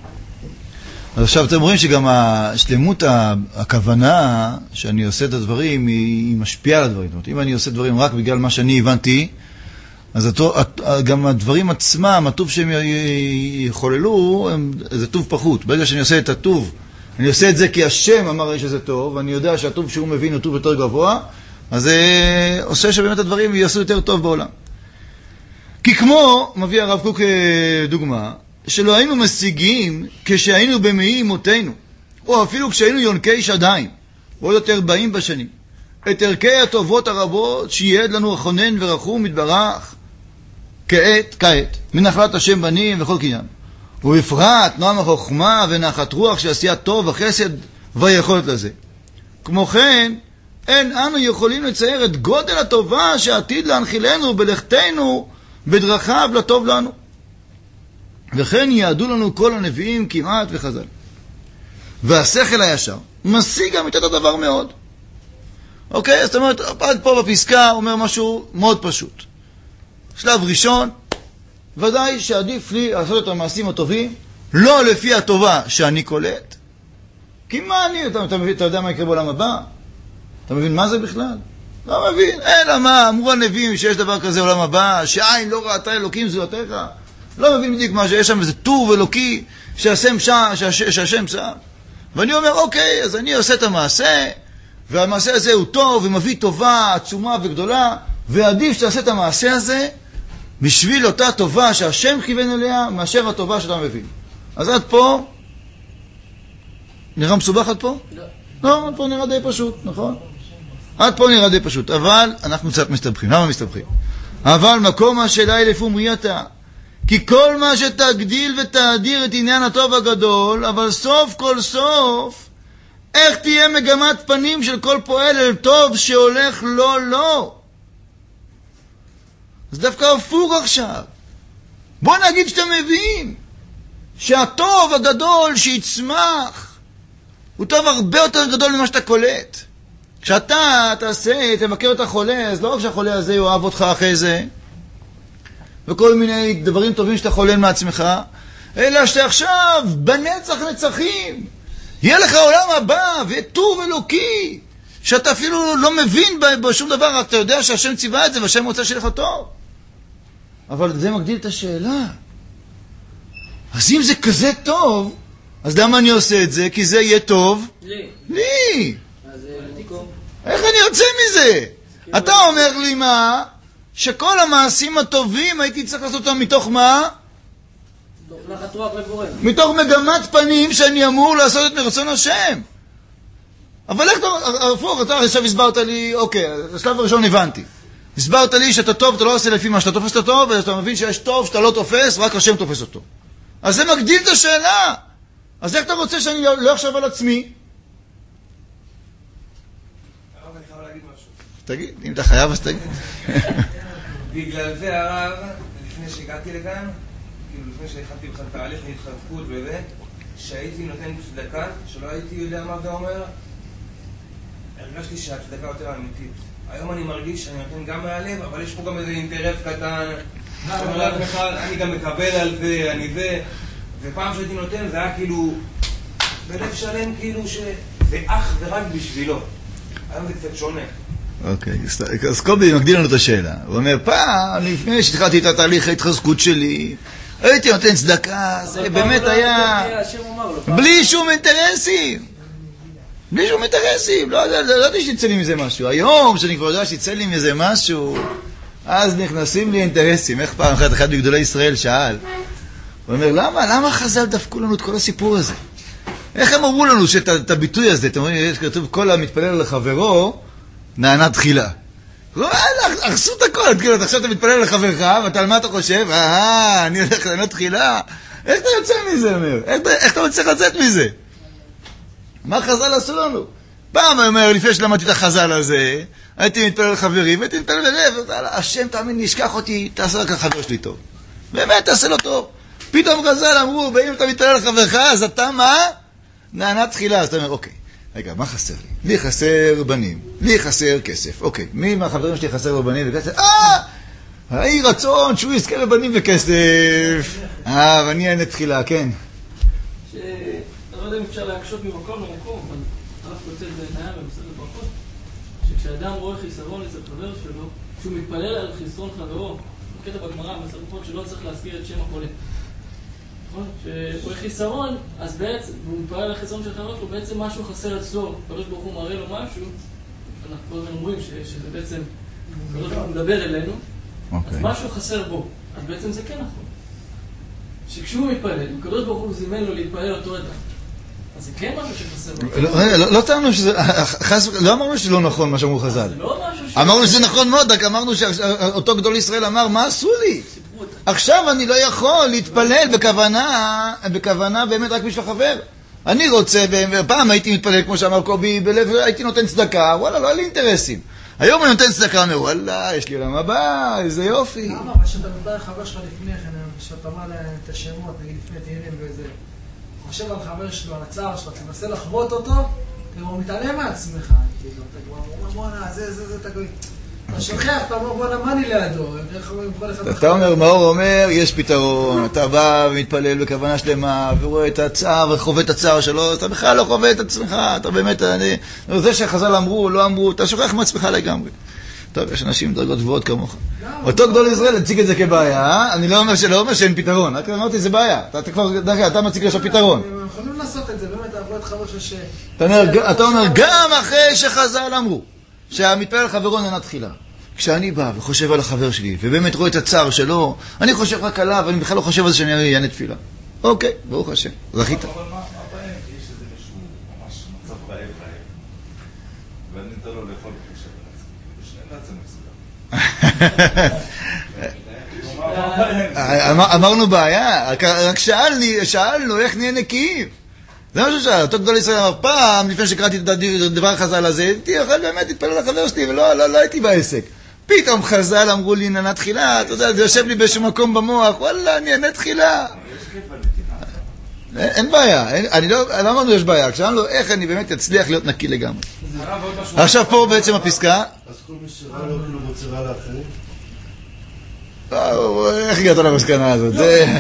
אז עכשיו אתם רואים שגם השלמות הכוונה שאני עושה את הדברים היא משפיעה על הדברים. זאת אומרת, אם אני עושה דברים רק בגלל מה שאני הבנתי, אז גם הדברים עצמם, הטוב שהם יחוללו, זה טוב פחות. ברגע שאני עושה את הטוב, אני עושה את זה כי השם אמר שזה טוב, ואני יודע שהטוב שהוא מבין הוא טוב יותר גבוה, אז זה עושה שבאמת הדברים יעשו יותר טוב בעולם. כי כמו, מביא הרב קוק דוגמה, שלא היינו משיגים כשהיינו במאי אמותינו, או אפילו כשהיינו יונקי שדיים, או יותר באים בשנים, את ערכי הטובות הרבות שייעד לנו החונן ורחום מתברך, כעת, מנחלת השם בנים וכל קניין. ובפרט נועם החוכמה ונחת רוח של עשיית טוב וחסד והיכולת לזה. כמו כן, אין אנו יכולים לצייר את גודל הטובה שעתיד להנחילנו בלכתנו בדרכיו לטוב לנו. וכן יעדו לנו כל הנביאים כמעט וחז"ל. והשכל הישר משיג גם את הדבר מאוד. אוקיי? זאת אומרת, עד פה בפסקה אומר משהו מאוד פשוט. שלב ראשון, ודאי שעדיף לי לעשות את המעשים הטובים, לא לפי הטובה שאני קולט. כי מה אני, אתה יודע מה יקרה בעולם הבא? אתה מבין מה זה בכלל? לא מבין. אלא מה, אמרו הנביאים שיש דבר כזה עולם הבא, שעין לא ראתה אלוקים זולתך. לא מבין בדיוק מה שיש שם, איזה טוב אלוקי שהשם שם. ואני אומר, אוקיי, אז אני עושה את המעשה, והמעשה הזה הוא טוב, ומביא טובה עצומה וגדולה, ועדיף שתעשה את המעשה הזה, בשביל אותה טובה שהשם כיוון אליה, מאשר הטובה שאתה מבין. אז עד פה, נראה מסובך עד פה? לא, עד פה נראה די פשוט, נכון? עד פה נראה די פשוט, אבל אנחנו קצת מסתבכים. למה מסתבכים? אבל מקום השאלה היא לפום ראייתה. כי כל מה שתגדיל ותאדיר את עניין הטוב הגדול, אבל סוף כל סוף, איך תהיה מגמת פנים של כל פועל אל טוב שהולך לא. אז דווקא הפוך עכשיו. בוא נגיד שאתה מבין שהטוב הגדול שיצמח הוא טוב הרבה יותר גדול ממה שאתה קולט. כשאתה תבקר את החולה, אז לא רק שהחולה הזה יאהב אותך אחרי זה, וכל מיני דברים טובים שאתה חולם מעצמך, אלא שאתה עכשיו בנצח נצחים יהיה לך עולם הבא וטוב אלוקי שאתה אפילו לא מבין בשום דבר, רק אתה יודע שהשם ציווה את זה והשם רוצה שיהיה לך טוב. אבל זה מגדיל את השאלה. אז אם זה כזה טוב, אז למה אני עושה את זה? כי זה יהיה טוב לי. איך אני יוצא מזה? אתה אומר לי מה? שכל המעשים הטובים הייתי צריך לעשות אותם מתוך מה? מתוך מגמת פנים שאני אמור לעשות את מרצון השם. אבל איך אתה, הפוך, אתה עכשיו הסברת לי, אוקיי, השלב הראשון הבנתי. הסברת לי שאתה טוב, אתה לא עושה לפי מה שאתה תופס את הטוב, ואתה מבין שיש טוב שאתה לא תופס, רק השם תופס אותו. אז זה מגדיל את השאלה. אז איך אתה רוצה שאני לא אחשב על עצמי? הרב, אני חייב להגיד משהו. תגיד, אם אתה חייב אז תגיד. בגלל זה הרב, לפני שהגעתי לכאן, כאילו לפני שהתחלתי בכלל תהליך להתחזקות וזה, שהייתי נותן צדקה, שלא הייתי יודע מה זה אומר, הרגשתי שהצדקה יותר אמיתית. היום אני מרגיש שאני נותן גם מהלב, אבל יש פה גם איזה אינטרס קטן, שאומר לעצמך, אני גם מקבל על זה, אני זה, ופעם שהייתי נותן זה היה כאילו, בלב שלם כאילו שזה אך ורק בשבילו. היום זה קצת שונה. אוקיי, אז קובי מגדיל לנו את השאלה. הוא אומר, פעם, לפני שהתחלתי את התהליך ההתחזקות שלי, הייתי נותן צדקה, זה באמת היה בלי שום אינטרסים. בלי שום אינטרסים. לא ידעתי שיצא לי מזה משהו. היום, שאני כבר יודע שיצא לי מזה משהו, אז נכנסים לי אינטרסים. איך פעם אחד בגדולי ישראל שאל? הוא אומר, למה חז"ל דפקו לנו את כל הסיפור הזה? איך הם אמרו לנו שאת הביטוי הזה, אתם רואים, יש כתוב כל המתפלל לחברו, נענה תחילה. וואלה, הרסו את הכל. כאילו, עכשיו אתה מתפלל לחברך, ואתה על מה אתה חושב? אני הולך לענות תחילה. איך אתה יוצא מזה, אומר? איך אתה מצליח לצאת מזה? מה חז"ל עשו לנו? פעם, אומר, לפני שלמדתי את החז"ל הזה, הייתי מתפלל לחברי, והייתי מתפלל ללב, השם תאמין, נשכח אותי, תעשה רק החבר שלי טוב. באמת, תעשה לו טוב. פתאום חז"ל אמרו, ואם אתה מתפלל לחברך, אז אתה מה? נענה תחילה. אז אתה אומר, אוקיי, רגע, מה חסר לי? לי חסר בנים, לי חסר כסף. אוקיי, מי מהחברים שלי חסר בנים וכסף? היי רצון שהוא יזכה בבנים וכסף. ואני אענה תחילה, כן. אני לא יודע אם אפשר להקשות ממקום למקום, אבל הרב כותב בעיניים במסכת ברכות, שכשאדם רואה חיסרון אצל חבר שלו, כשהוא מתפלל על חיסרון חברו, בקטע בגמרא, במסכת ברכות, שלא צריך להזכיר את שם החולה. נכון? כשהוא רואה חיסרון, אז בעצם, והוא מתפלל על החיסרון של חבר שלו, בעצם משהו חסר אצלו, הקדוש ברוך הוא מראה לו משהו, אנחנו כל הזמן אומרים שזה בעצם, הקדוש ברוך הוא מדבר אלינו, אז משהו חסר בו, אז בעצם זה כן נכון. שכשהוא מתפלל, הקדוש ברוך הוא זימן לו להתפלל אותו אדם. אז זה כן משהו שחסר בו. לא טענו שזה, לא אמרנו שזה לא נכון מה שאמרו חז"ל. זה לא משהו ש... אמרנו שזה נכון מאוד, רק אמרנו שאותו גדול ישראל אמר, מה עשו לי? עכשיו אני לא יכול להתפלל בכוונה באמת רק בשביל החבר. אני רוצה, פעם הייתי מתפלל, כמו שאמר קובי, בלב, הייתי נותן צדקה, וואלה, לא היה לי אינטרסים. היום אני נותן צדקה, אומר, וואלה, יש לי עולם הבא, איזה יופי. למה? אבל שאתה מדבר חבר שלך לפני כן, שאתה אומר להם את השמות, נגיד לפני תהילים ואיזה, חושב על חבר שלו, על הצער שלו, תנסה לחוות אותו, הוא מתעלם מעצמך, כאילו, אתה אומר, בואנה, זה תגוי. אתה שוכח, אתה אומר, בואנה, מה אני לידו? אתה אומר, מאור אומר, יש פתרון, אתה בא ומתפלל בכוונה שלמה, ורואה את הצער, וחווה את הצער שלו, אתה בכלל לא חווה את עצמך, אתה באמת, זה שחז"ל אמרו, לא אמרו, אתה שוכח מעצמך לגמרי. טוב, יש אנשים דרגות גבוהות כמוך. אותו גדול ישראל הציג את זה כבעיה, אני לא אומר שאין פתרון, רק אמרתי, זה בעיה. אתה מציג עכשיו פתרון. הם יכולים לעשות את זה, באמת, עברו את חבר ש... אתה אומר, גם אחרי שחז"ל אמרו, שהמתפלל חברו נענה תחילה. כשאני בא וחושב על החבר שלי, ובאמת רואה את הצער שלו, אני חושב רק עליו, אני בכלל לא חושב על זה שאני אענה תפילה. אוקיי, ברוך השם, זכית. אבל מה הבעיה? יש איזה משהו ממש מצב רעב, ואני נותן לו לאכול בקשר לעצמי. אמרנו בעיה, רק שאלנו איך נהיה נקיים. זה מה ששאל, אותו גדול ישראל אמר, פעם, לפני שקראתי את הדבר חז"ל הזה, הייתי יכול באמת להתפלל לחבר שלי, ולא הייתי בעסק. פתאום חז"ל אמרו לי, נענה תחילה, אתה יודע, זה יושב לי באיזשהו מקום במוח, וואלה, אני אענה תחילה. אין בעיה, אני לא אמרנו יש בעיה, כשאמרנו לו, איך אני באמת אצליח להיות נקי לגמרי. עכשיו פה בעצם הפסקה. אז כל מי שרע לו, כאילו רוצה רע לאחרים? איך הגעת למסקנה הזאת?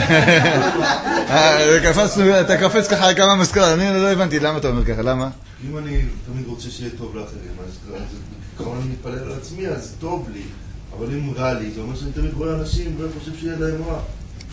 אתה קפץ ככה על כמה מסקנות, אני לא הבנתי, למה אתה אומר ככה? למה? אם אני תמיד רוצה שיהיה טוב לאחרים, אז כמובן אני מתפלל על עצמי, אז טוב לי. אבל אם רע לי, זה אומר שאני תמיד רואה אנשים ואני חושב שיהיה להם רע.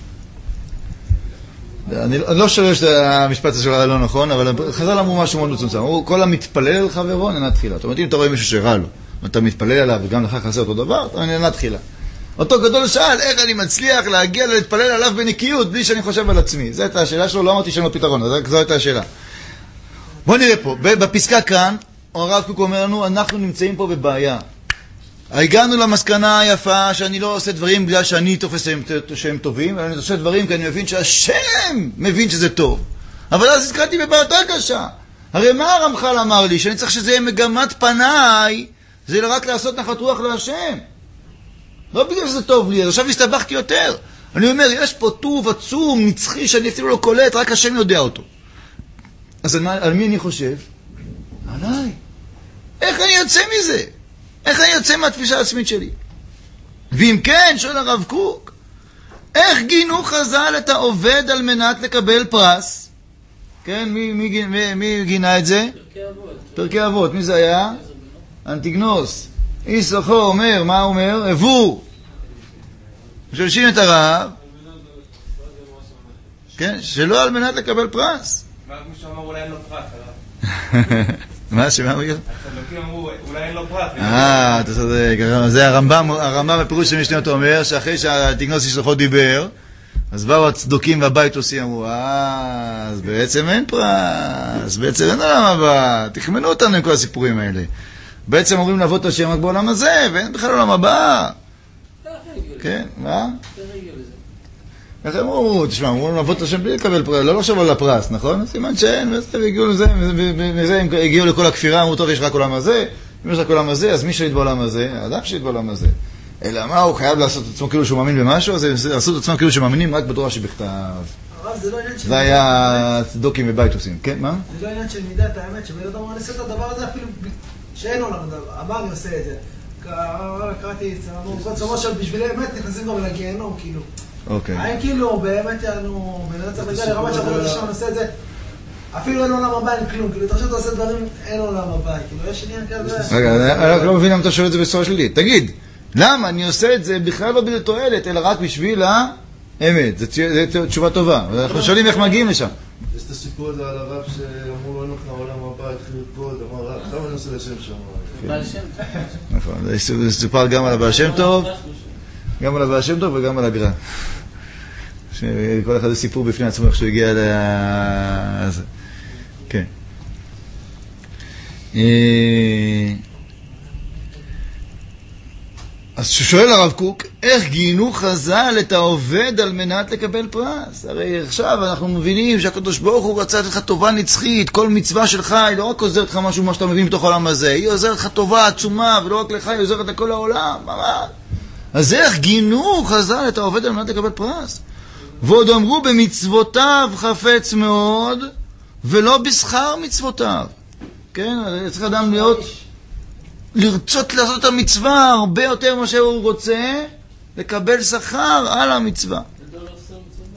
אני לא שואל שהמשפט הזה שלך לא נכון, אבל חז"ל אמרו משהו מאוד מצומצם. אמרו, כל המתפלל על חברו נענה תחילה. זאת אומרת, אם אתה רואה מישהו שרע לו, ואתה מתפלל עליו וגם לך חסר אותו דבר, אתה נענה תחילה. אותו גדול שאל, איך אני מצליח להגיע להתפלל עליו בנקיות בלי שאני חושב על עצמי? זו הייתה השאלה שלו, לא אמרתי שאין לו פתרון, זו הייתה השאלה. בוא נראה פה, בפסקה כאן, הרב קוק אומר לנו, אנחנו נמצאים פה בבעיה. הגענו למסקנה היפה שאני לא עושה דברים בגלל שאני תופס שהם טובים, אלא אני עושה דברים כי אני מבין שהשם מבין שזה טוב. אבל אז הזכרתי בבעתה קשה. הרי מה הרמח"ל אמר לי? שאני צריך שזה יהיה מגמת פניי, זה רק לעשות נחת רוח להשם. לא בגלל שזה טוב לי, אז עכשיו הסתבכתי יותר. אני אומר, יש פה טוב עצום, נצחי, שאני אפילו לא קולט, רק השם יודע אותו. אז על מי אני חושב? עליי. איך אני יוצא מזה? איך אני יוצא מהתפיסה העצמית שלי? ואם כן, שואל הרב קוק, איך גינו חז"ל את העובד על מנת לקבל פרס? כן, מי גינה את זה? פרקי אבות. מי זה היה? אנטיגנוס. איסוכו אומר, מה הוא אומר? הבו. משלשים את הרב. כן, שלא על מנת לקבל פרס. מה כמו שאמר, אולי אין לו פרס, הרב? מה? שמה הוא אומר? הצדוקים אמרו, אולי אין לו פרס. אתה צודק. זה הרמב"ם בפירוש של משנה אומר, שאחרי שהאנטיגנוס איסוכו דיבר, אז באו הצדוקים והבית עושים, אמרו, אז בעצם אין פרס, בעצם אין עולם הבא, תחמנו אותנו עם כל הסיפורים האלה. בעצם אומרים לעבוד את השם רק בעולם הזה, ואין בכלל עולם הבא. כן, מה? איך הם אמרו? תשמע, אמרו לעבוד את השם בלי לקבל פרס, לא לחשוב על הפרס, נכון? סימן שאין, והגיעו לזה, ומזה הם הגיעו לכל הכפירה, אמרו, טוב, יש רק עולם הזה, אם יש רק עולם הזה, אז מי שליט בעולם הזה? האדם שליט בעולם הזה. אלא מה, הוא חייב לעשות את עצמו כאילו שהוא מאמין במשהו, אז לעשות את עצמם כאילו שמאמינים רק בתורה שבכתב. זה היה צדוקים ובייטוסים, כן? מה? זה לא עניין של מידת האמת, שבן אדם אומר, אני עושה את הדבר הזה אפילו שאין עולם, אמר אני עושה את זה. קראתי את זה, אמרו, כל צומו של בשביל האמת נכנסים גם לגיהנום, כאילו. אוקיי. האם כאילו, באמת יענו, בן אדם צריך להגיע לרמת שעבודת השם עושה את זה, אפילו אין עולם הבא, אין כלום, כאילו, אתה חושב שאתה עושה דברים, אין עולם הבא, כאילו, יש עניין כזה. רגע, אני לא מבין למה אתה שואל את זה בצורה שלילית. תגיד, למה אני עושה את זה בכלל לא בתועלת, אלא רק בשביל האמת? זו תשובה טובה. אנחנו שואלים איך מגיעים לשם. יש את הסיפור הזה על הרב שאמרו לו, אין לך העולם הבא, התחיל לרקוד, אמר, למה אני עושה לשם שם? בעל שם טוב. נכון, זה סופר גם על הבעל שם טוב, גם על הבעל שם טוב וגם על הגר"א. כל אחד זה סיפור בפני עצמו איך שהוא הגיע לזה. כן. אז שואל הרב קוק, איך גינו חז"ל את העובד על מנת לקבל פרס? הרי עכשיו אנחנו מבינים שהקדוש ברוך הוא רצה לתת לך טובה נצחית, כל מצווה שלך היא לא רק עוזרת לך משהו מה שאתה מבין בתוך העולם הזה, היא עוזרת לך טובה עצומה, ולא רק לך, היא עוזרת לכל העולם, ממש. אז איך גינו חז"ל את העובד על מנת לקבל פרס? ועוד אמרו במצוותיו חפץ מאוד, ולא בשכר מצוותיו. כן, צריך אדם לרצות לעשות את המצווה הרבה יותר ממה שהוא רוצה, לקבל שכר על המצווה. גדול עושה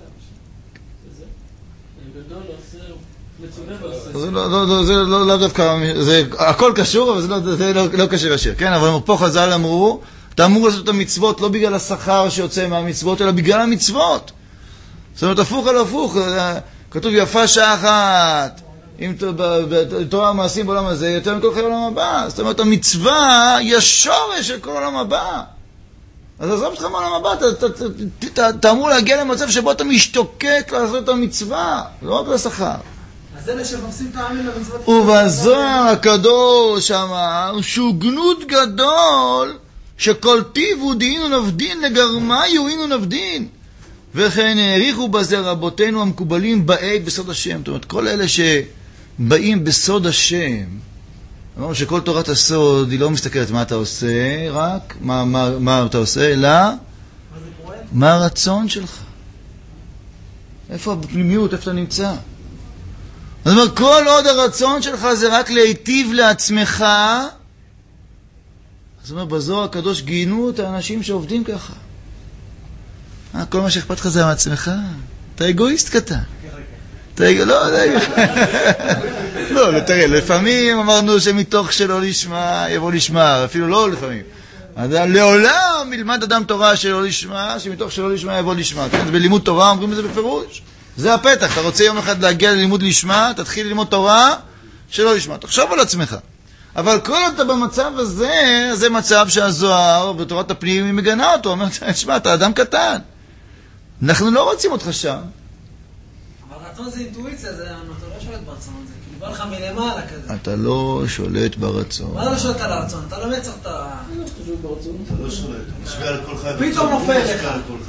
מצווה. זה לא דווקא, זה הכל קשור, אבל זה לא קשר ישיר. כן, אבל פה חז"ל אמרו, אתה אמור לעשות את המצוות לא בגלל השכר שיוצא מהמצוות, אלא בגלל המצוות. זאת אומרת, הפוך על הפוך, כתוב יפה שעה אחת. אם תורה המעשים בעולם הזה, יותר מכל חיי העולם הבא. זאת אומרת, המצווה היא השורש של כל העולם הבא. אז עזוב אותך מהעולם הבא, אתה אמור להגיע למצב שבו אתה משתוקק לעשות את המצווה, לא רק לשכר. אז אלה שמפסים תאמין למצוות... ובזוהר הקדוש אמר, שוגנות גדול, שכל טיב ודין ונבדין לגרמה יועינו נבדין. וכן העריכו בזה רבותינו המקובלים באי בסוד השם. זאת אומרת, כל אלה שבאים בסוד השם, אמרנו שכל תורת הסוד היא לא מסתכלת מה אתה עושה, רק מה אתה עושה, אלא מה הרצון שלך. איפה הפנימיות, איפה אתה נמצא. זאת אומרת, כל עוד הרצון שלך זה רק להיטיב לעצמך, זאת אומרת, בזוהר הקדוש גינו את האנשים שעובדים ככה. כל מה שאכפת לך זה מעצמך. אתה אגואיסט קטן. לא, תראה, לפעמים אמרנו שמתוך שלא לשמה יבוא לשמה, אפילו לא לפעמים. לעולם ילמד אדם תורה שלא לשמה, שמתוך שלא לשמה יבוא לשמה. בלימוד תורה אומרים את זה בפירוש. זה הפתח, אתה רוצה יום אחד להגיע ללימוד לשמה, תתחיל ללמוד תורה שלא לשמה. תחשוב על עצמך. אבל כל אתה במצב הזה, זה מצב שהזוהר בתורת הפנים היא מגנה אותו. אומרת, תשמע, אתה אדם קטן. אנחנו לא רוצים אותך שם. אבל רצון זה אינטואיציה, אתה לא שולט ברצון הזה. כאילו בא לך מלמעלה כזה. אתה לא שולט ברצון. מה לא שולט על הרצון? אתה לא מצח את ה... אתה לא שולט. משווה על כל חי רצון. פתאום נופל לך.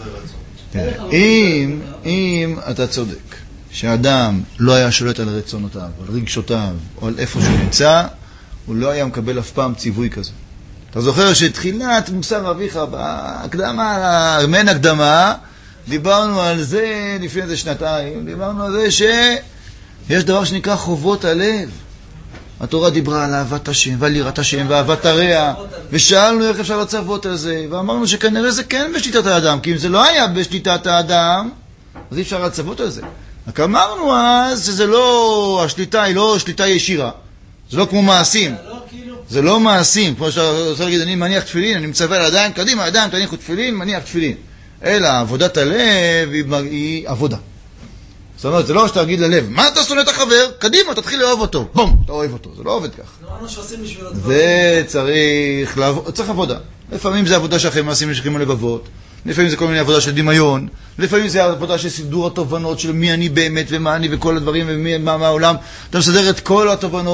אם אתה צודק, שאדם לא היה שולט על רצונותיו, על רגשותיו, או על איפה שהוא נמצא, הוא לא היה מקבל אף פעם ציווי כזה. אתה זוכר שתחילת מוסר אביך בהקדמה, מן הקדמה, דיברנו על זה לפני איזה שנתיים, דיברנו על זה שיש דבר שנקרא חובות הלב. התורה דיברה על אהבת השם ועל יראת השם ואהבת הרע, ושאלנו איך אפשר לצוות על זה, ואמרנו שכנראה זה כן בשליטת האדם, כי אם זה לא היה בשליטת האדם, אז אי אפשר לצוות על זה. רק אמרנו אז שזה לא, השליטה היא לא שליטה ישירה, זה לא כמו מעשים. זה לא מעשים, כמו שאתה רוצה להגיד, אני מניח תפילין, אני מצווה על הידיים, קדימה, הידיים תניחו תפילין, מניח תפילין. אלא עבודת הלב היא עבודה. זאת אומרת, זה לא שאתה תגיד ללב, מה אתה שונא את החבר? קדימה, תתחיל לאהוב אותו. בום, אתה אוהב אותו. זה לא עובד כך. זה צריך עבודה. לפעמים זה עבודה שאחרי מעשים נשכים הלבבות, לפעמים זה כל מיני עבודה של דמיון, לפעמים זה עבודה של סידור התובנות של מי אני באמת ומה אני וכל הדברים ומה העולם. אתה מסדר את כל התובנות,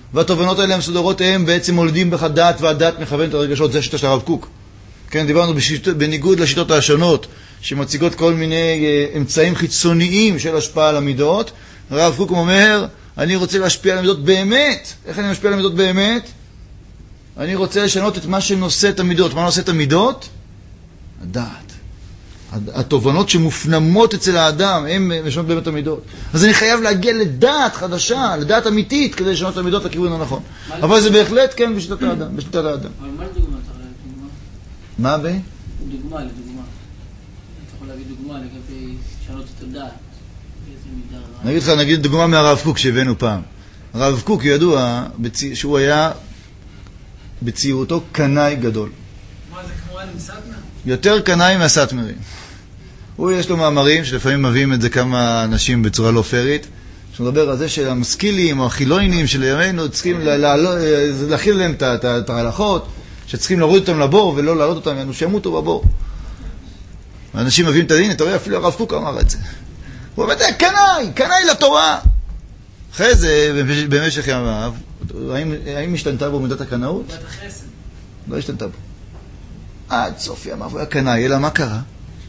והתובנות האלה המסודרות הם בעצם מולדים בך דעת, והדעת מכוונת הרגשות. זה השיטה של הרב קוק. כן, דיברנו בניגוד לשיטות השונות, שמציגות כל מיני אמצעים חיצוניים של השפעה על המידות. הרב קוק אומר, אני רוצה להשפיע על המידות באמת. איך אני משפיע על המידות באמת? אני רוצה לשנות את מה שנושא את המידות. מה נושא את המידות? הדעת. התובנות שמופנמות אצל האדם, הם משנות באמת המידות. אז אני חייב להגיע לדעת חדשה, לדעת אמיתית, כדי לשנות את המידות לכיוון הנכון. אבל זה בהחלט כן בשליטת האדם, בשליטת האדם. אבל מה לדוגמה? מה ב? דוגמה. אתה יכול להגיד דוגמה לגבי לשנות את הדעת. אני אגיד לך, נגיד דוגמה מהרב קוק שהבאנו פעם. הרב קוק ידוע שהוא היה בצעירותו קנאי גדול. מה זה, כמו אלה מסתמר? יותר קנאי מהסתמרים. הוא יש לו מאמרים שלפעמים מביאים את זה כמה אנשים בצורה לא פרית, שמדבר על זה שהמשכילים או החילונים של ימינו צריכים להכיל להם את ההלכות, שצריכים להוריד אותם לבור ולא להעלות אותם, יענו שימותו בבור. האנשים מביאים את הדין, אתה רואה, אפילו הרב קוק אמר את זה. הוא באמת היה קנאי לתורה. אחרי זה, במשך ימיו, האם השתנתה בו מידת הקנאות? מידת החסד. לא השתנתה בו. עד סוף ימיו הוא היה קנאי, אלא מה קרה?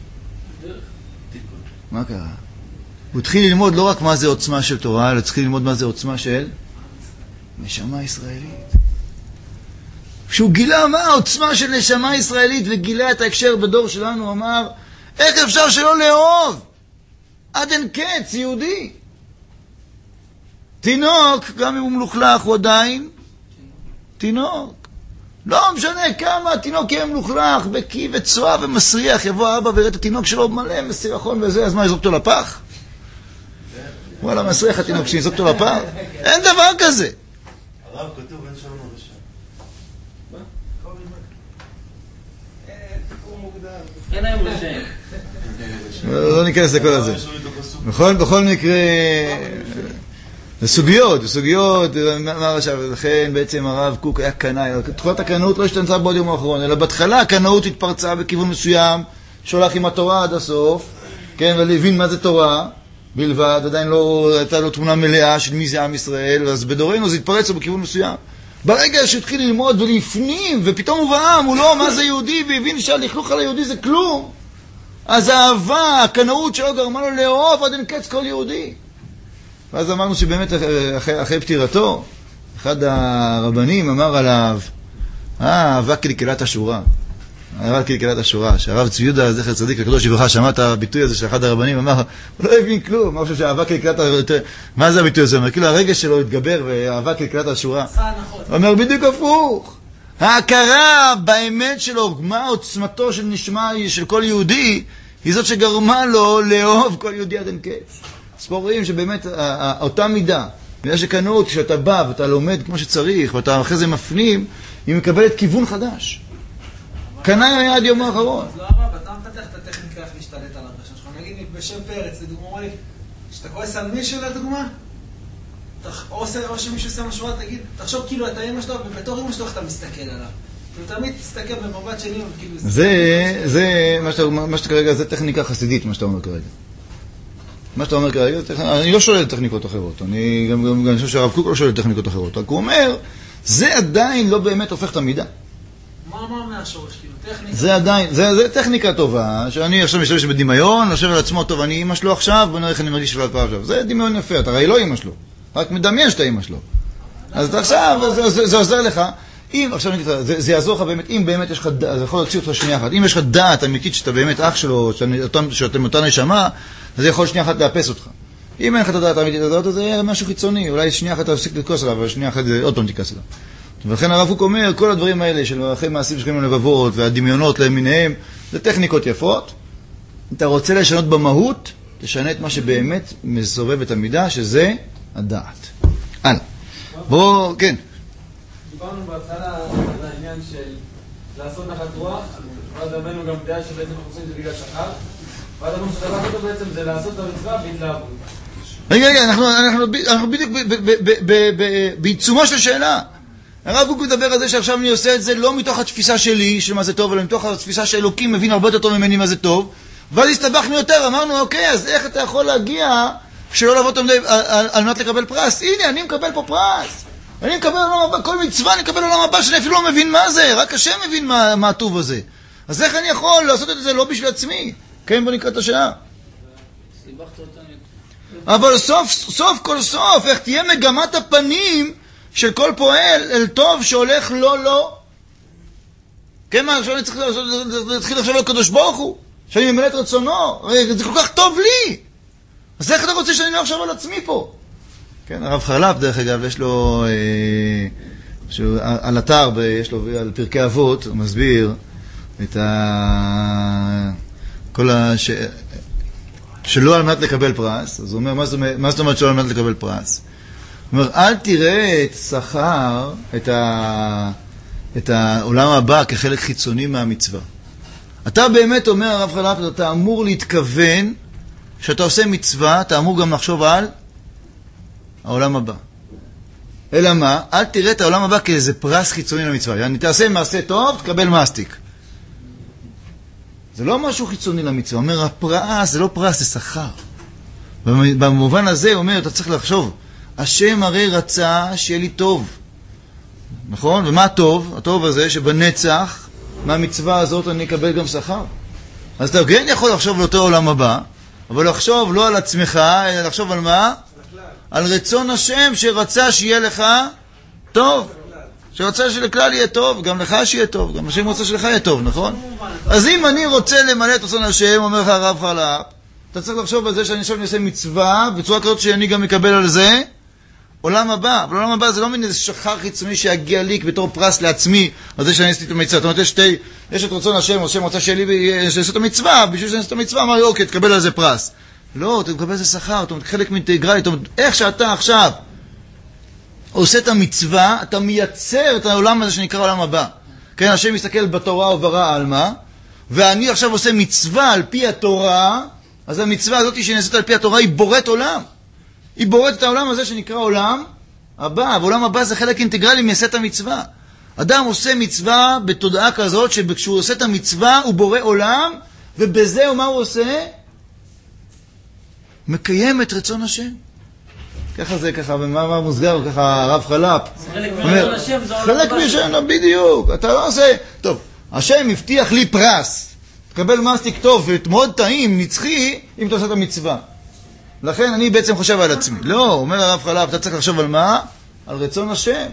מה קרה? הוא התחיל ללמוד לא רק מה זה עוצמה של תורה, אלא התחיל ללמוד מה זה עוצמה של נשמה ישראלית. כשהוא גילה מה העוצמה של נשמה ישראלית וגילה את ההקשר בדור שלנו, הוא אמר, איך אפשר שלא לאהוב? עד אין קץ, יהודי. תינוק, גם אם הוא מלוכלך, הוא עדיין תינוק. לא משנה כמה התינוק יהיה מלוכלך, בקיא וצועה ומסריח, יבוא האבא ויראה את התינוק שלו מלא מסירחון וזה, אז מה, יזרוק אותו לפח? וואלה, מסריח התינוק שיזרוק אותו לפח? אין דבר כזה. הרב כתוב אין שלום הרשע. מה? אין היום רשעים. לא ניכנס לכל הזה. בכל מקרה, סוגיות, מה עכשיו, לכן בעצם הרב קוק היה קנאי, תחולת הקנאות לא השתנתה בעוד יום האחרון, אלא בהתחלה הקנאות התפרצה בכיוון מסוים, שהולך עם התורה עד הסוף, כן, ולהבין מה זה תורה, בלבד, עדיין לא הייתה לו תמונה מלאה של מי זה עם ישראל, אז בדורנו זה התפרץ לו בכיוון מסוים. ברגע שהתחיל ללמוד ולהפנים, ופתאום הוא בעם, הוא לא, מה זה יהודי, והבין שהלכלוך על היהודי זה כלום, אז האהבה, הקנאות שלו גרמה לו לאהוב עד אין קץ כל יהודי. ואז אמרנו שבאמת אחרי פטירתו, אחד הרבנים אמר עליו, אהבה כלכלת השורה. אהבה כלכלת השורה, שהרב צבי יהודה זכר צדיק הקדוש לברכה שמע את הביטוי הזה שאחד הרבנים אמר, הוא לא הבין כלום, הוא חושב שאהבה כלכלת השורה, מה זה הביטוי הזה? כאילו הרגש שלו התגבר ואהבה כלכלת השורה. הוא אומר בדיוק הפוך. ההכרה באמת שלו, מה עוצמתו של נשמה של כל יהודי, היא זאת שגרמה לו לאהוב כל יהודי עד אין קץ. אז פה רואים שבאמת אותה מידה, מידה שקנאות, כשאתה בא ואתה לומד כמו שצריך, ואתה אחרי זה מפנים, היא מקבלת כיוון חדש. קנאי היה עד יום האחרון. אז לא הרב, אתה מפתח את הטכניקה איך להשתלט על הרגשה שלך. נגיד בשם פרץ, לדוגמה, שאתה כועס על מישהו לדוגמה, או שמישהו שם משורה, תגיד, תחשוב כאילו אתה אמא שלו, ובתור אמא שלו אתה מסתכל עליו. אתה תמיד תסתכל במבט שני, וכאילו... זה, מה שאתה כרגע, זה טכניקה חסידית, מה שאתה אומר כרגע. מה שאתה אומר כרגע, אני לא שולל טכניקות אחרות, אני גם חושב שהרב קוק לא שולל טכניקות אחרות, רק הוא אומר, זה עדיין לא באמת הופך את המידה. מה מהשורש, כאילו? טכניקה? זה עדיין, זה טכניקה טובה, שאני עכשיו משתמש בדמיון, חושב על עצמו, טוב, אני אמא שלו עכשיו, בוא נראה איך אני מרגיש שלו פעם עכשיו. זה דמיון יפה, אתה הרי לא אמא שלו, רק מדמיין שאתה אמא שלו. אז אתה עכשיו, זה עוזר לך, אם, עכשיו נגיד, זה יעזור לך באמת, אם באמת יש לך, זה יכול להוציא אותך שנייה אחת, אם יש לך דעת אמיתית שאתה באמת אח שלו, שאתם אותה נשמה, אז זה יכול שנייה אחת לאפס אותך. אם אין לך את הדעת האמיתית הזאת, אז זה יהיה משהו חיצוני, אולי שנייה אחת תפסיק לתכוס עליו, אבל שנייה אחת עוד פעם תיכנס עליו. ולכן הרב קוק אומר, כל הדברים האלה של אחרי מעשים שקוראים לבבות והדמיונות למיניהם, זה טכניקות יפות. אתה רוצה לשנות במהות, תשנה את מה שבאמת מסובב את המידה, שזה הדעת. הלאה. בואו, כן. דיברנו בהתחלה על העניין של לעשות נחת רוח, ואז הבאנו גם דעה שבעצם אנחנו עושים את זה בגלל שכר, ואז אמרנו שדבר כתוב בעצם זה לעשות את המצווה בהתלהבות. רגע, אנחנו בדיוק בעיצומו של שאלה. הרב קוק מדבר על זה שעכשיו אני עושה את זה לא מתוך התפיסה שלי של מה זה טוב, אלא מתוך התפיסה שאלוקים מבין הרבה יותר טוב ממני מה זה טוב, ואז הסתבכנו יותר, אמרנו אוקיי, אז איך אתה יכול להגיע שלא לבוא תמדי על מנת לקבל פרס? הנה, אני מקבל פה פרס. אני מקבל עולם הבא, כל מצווה אני מקבל עולם הבא, שאני אפילו לא מבין מה זה, רק השם מבין מה הטוב הזה. אז איך אני יכול לעשות את זה לא בשביל עצמי? כן, בוא נקרא את השעה. אבל סוף כל סוף, איך תהיה מגמת הפנים של כל פועל אל טוב שהולך לא. כן, מה, עכשיו אני צריך להתחיל לחשוב על הקדוש ברוך הוא, שאני ממלא את רצונו, זה כל כך טוב לי. אז איך אתה רוצה שאני לא אחשוב על עצמי פה? כן, הרב חרל"פ, דרך אגב, יש לו, על אתר, יש לו, על פרקי אבות, הוא מסביר את שלא על מנת לקבל פרס. אז הוא אומר, מה זאת אומרת שלא על מנת לקבל פרס? הוא אומר, אל תראה את שכר, את העולם הבא כחלק חיצוני מהמצווה. אתה באמת אומר, הרב חרל"פ, אתה אמור להתכוון, שאתה עושה מצווה, אתה אמור גם לחשוב על העולם הבא. אלא מה? אל תראה את העולם הבא כאיזה פרס חיצוני למצווה. יעני, תעשה מעשה טוב, תקבל מסטיק. זה לא משהו חיצוני למצווה. אומר, הפרס זה לא פרס, זה שכר. במובן הזה, אומר, אתה צריך לחשוב, השם הרי רצה שיהיה לי טוב. נכון? ומה הטוב? הטוב הזה שבנצח, מהמצווה הזאת אני אקבל גם שכר. אז אתה כן יכול לחשוב על אותו עולם הבא, אבל לחשוב לא על עצמך, אלא לחשוב על מה? על רצון השם שרצה שיהיה לך טוב. שרצה שלכלל יהיה טוב, גם לך שיהיה טוב, גם השם רוצה שלך יהיה טוב, נכון? אז אם אני רוצה למלא את רצון השם, אומר לך הרב חרל"פ, אתה צריך לחשוב על זה שאני עכשיו עושה מצווה, בצורה כזאת שאני גם מקבל על זה עולם הבא. אבל עולם הבא זה לא מין איזה שכר חיצוני שיגיע לי בתור פרס לעצמי על זה שאני עשיתי את המצווה. זאת אומרת, יש את רצון השם, השם רוצה שאני אעשה את המצווה, בשביל שאני אעשה את המצווה, אמר לי, אוקיי, תקבל על זה פרס. לא, אתה מקבל על זה שכר, אתה חלק מאינטגרלי, אתה אומר, איך שאתה עכשיו עושה את המצווה, אתה מייצר את העולם הזה שנקרא עולם הבא. כן, השם מסתכל בתורה וברא עלמא, ואני עכשיו עושה מצווה על פי התורה, אז המצווה הזאת שנעשית על פי התורה היא בוראת עולם. היא בוראת את העולם הזה שנקרא עולם הבא, ועולם הבא זה חלק אינטגרלי מעשה את המצווה. אדם עושה מצווה בתודעה כזאת, שכשהוא עושה את המצווה הוא בורא עולם, ובזה מה הוא עושה? מקיים את רצון השם. ככה זה, ככה, במאמר מוסגר, ככה הרב חרל"פ. חלק מרצון השם זה העולם הבא. חלק משם, בדיוק. אתה לא עושה... טוב, השם הבטיח לי פרס. תקבל מסטיק טוב ומאוד טעים, נצחי, אם אתה עושה את המצווה. לכן אני בעצם חושב על עצמי. לא, אומר הרב חרל"פ, אתה צריך לחשוב על מה? על רצון השם.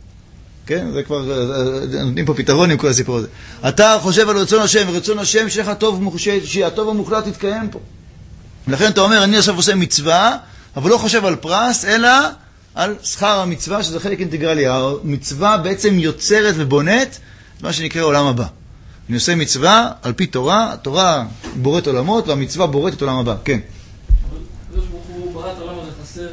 כן, זה כבר, נותנים פה פתרון עם כל הסיפור הזה. אתה חושב על רצון השם, ורצון השם שלך טוב, שהטוב המוחלט יתקיים פה. לכן אתה אומר, אני עכשיו עושה מצווה, אבל לא חושב על פרס, אלא על שכר המצווה, שזה חלק אינטגרלי. המצווה בעצם יוצרת ובונית מה שנקרא עולם הבא. אני עושה מצווה על פי תורה, התורה בוראת עולמות, והמצווה בוראת את עולם הבא. כן. הקדוש ברוך הוא ברא את העולם הזה חסר.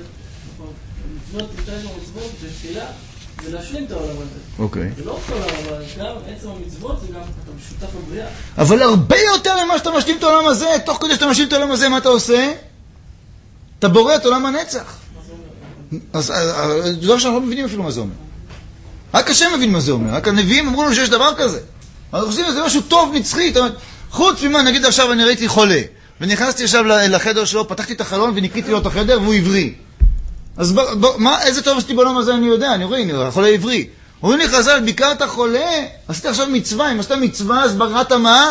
מצוות, מצוות, זה תפילה, זה להשלים את העולם הזה. אוקיי. זה לא כל העולם, אבל גם עצם המצוות זה גם, אתה משותף בבריאה. אבל הרבה יותר ממה שאתה משלים את העולם הזה, תוך כדי שאתה משלים את העולם הזה, מה אתה עושה? אתה בורא את עולם הנצח. אז זה לא שאנחנו לא מבינים אפילו מה זה אומר. רק השם מבין מה זה אומר, רק הנביאים אמרו לנו שיש דבר כזה. אנחנו חושבים שזה משהו טוב, נצחי. חוץ ממה, נגיד עכשיו אני ראיתי חולה, ונכנסתי עכשיו לחדר שלו, פתחתי את החלון וניקריתי לו את החדר והוא עברי. אז איזה טוב עשיתי בעולם הזה אני יודע, אני רואה, הנה, החולה עברי. אומרים לי חז"ל, ביקרת חולה, עשית עכשיו מצווה, אם עשית מצווה, אז בראת מה?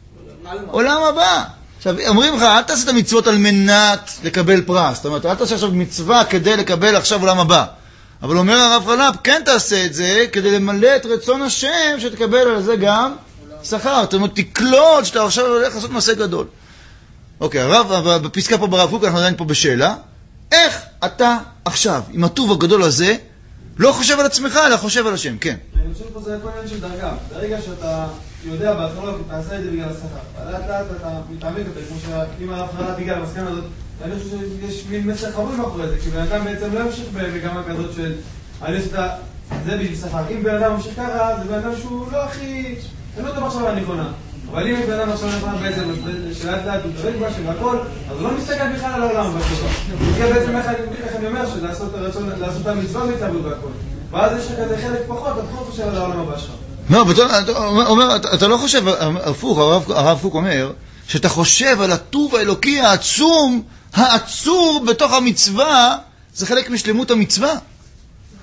עולם הבא. עכשיו, אומרים לך, אל תעשה את המצוות על מנת לקבל פרס. זאת אומרת, אל תעשה עכשיו מצווה כדי לקבל עכשיו עולם הבא. אבל אומר הרב חרל"פ, כן תעשה את זה כדי למלא את רצון השם, שתקבל על זה גם שכר. זאת אומרת, תקלוט שאתה עכשיו הולך לעשות מעשה גדול. אוקיי, הרב, בפסקה פה ברב קוק, אנחנו עדיין פה בשאלה. איך אתה עכשיו, עם הטוב הגדול הזה, לא חושב על עצמך, אלא חושב על השם? כן. אני חושב פה זה כל עניין של דרגה. ברגע שאתה יודע בהתחלה, תעשה את זה בגלל השכר. לאט לאט אתה מתעמק יותר, כמו שאם הרב חרל"פ בגלל המסקנה הזאת, אני חושב שיש מין מסר חמור מאחורי זה, כי בן אדם בעצם לא ימשיך במגמה כזאת של אני עושה את זה בשביל שכר. אם בן אדם ממשיך ככה, זה בן אדם שהוא לא הכי... אני לא יודע מחשבה הנכונה. אבל אם בן אדם מחשבה נכונה בעצם, שלאט לאט הוא דבק בה והכל, אז הוא לא מסתכל בכלל על העולם בסופו. זה בעצם איך אני אומר, שלעשות את המצווה והתלבט והכל. ואז יש לך כזה חלק פחות, אתה פחות חושב על העולם הבא שלך. לא, אבל אתה לא חושב, הפוך, הרב קוק אומר, שאתה חושב על הטוב האלוקי העצום, העצור בתוך המצווה, זה חלק משלמות המצווה.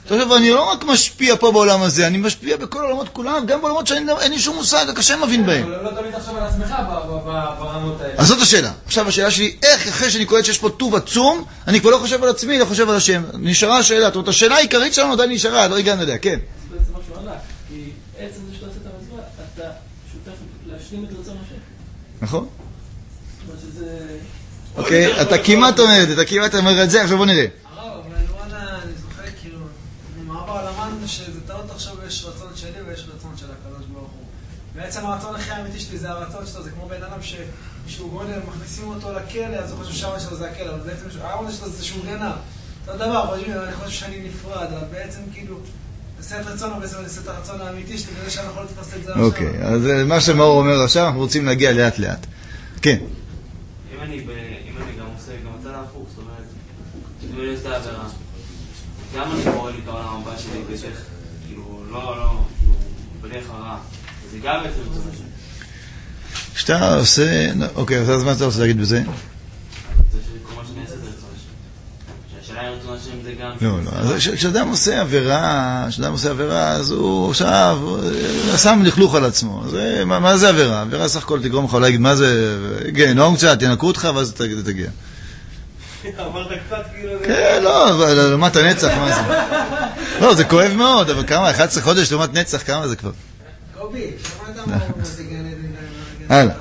עכשיו, אני לא רק משפיע פה בעולם הזה, אני משפיע בכל העולמות כולם, גם בעולמות שאין לי שום מושג, קשה מבין בהם. לא תמיד עכשיו על עצמך ברמות האלה. אז זאת השאלה. עכשיו השאלה שלי, איך אחרי שאני קולט שיש פה טוב עצום, אני כבר לא חושב על עצמי, לא חושב על השם. נשארה השאלה, זאת אומרת, השאלה העיקרית שלנו עדיין נשארה, לא הגענו אליה, כן. זה בעצם משהו ענק, כי עצם זה שאתה עושה את המצווה, אתה שותף להשלים את רצון השם. נכון? זאת אומרת שזה... אוקיי, אתה כמעט אומר את זה, עכשיו בוא נראה. הרב, אבל וואלה, אני זוכר, כאילו, במעבר למדנו שזה טעות עכשיו יש רצון שלי ויש רצון של הקדוש ברוך הוא. בעצם הרצון הכי אמיתי שלי זה הרצון שלו, זה כמו בן אדם שמישהו גונב, מכניסים אותו לכלא, אז הוא חושב שהאבא שלו זה הכלא, אבל בעצם האבא שלו זה שהוא גנב. אותו דבר, אני חושב שאני נפרד, אבל בעצם כאילו, עושה את רצון, אבל עושה את הרצון האמיתי שלי, כדי שאני יכול לתפוס את זה עכשיו. אוקיי, אז מה שמאור אומר עכשיו, אנחנו רוצים להגיע לאט לאט. כן. אם אני גם עושה, גם הצד ההפוך, זאת אומרת, אם אני עושה עבירה, גם אני קורא לי את העולם הבא שלי בדרך, כאילו, כאילו, בדרך הרע. זה גם בעצם רצון השם. כשאתה עושה, אוקיי, אז מה אתה רוצה להגיד בזה? זה שכל מה שאני אעשה זה רצון השם. שהשאלה היא רצון השם זה גם... לא, כשאדם עושה עבירה, אז הוא עכשיו שם לכלוך על עצמו. מה זה עבירה? עבירה סך הכל תגרום לך להגיד מה זה, גיהנום קצת, תנקו אותך ואז תגיע. אמרת קצת כאילו... כן, לא, לעומת הנצח, מה זה? לא, זה כואב מאוד, אבל כמה, 11 חודש לעומת נצח, כמה זה כבר? קובי, שמעת מה הוא מזה גן עדין? הלאה.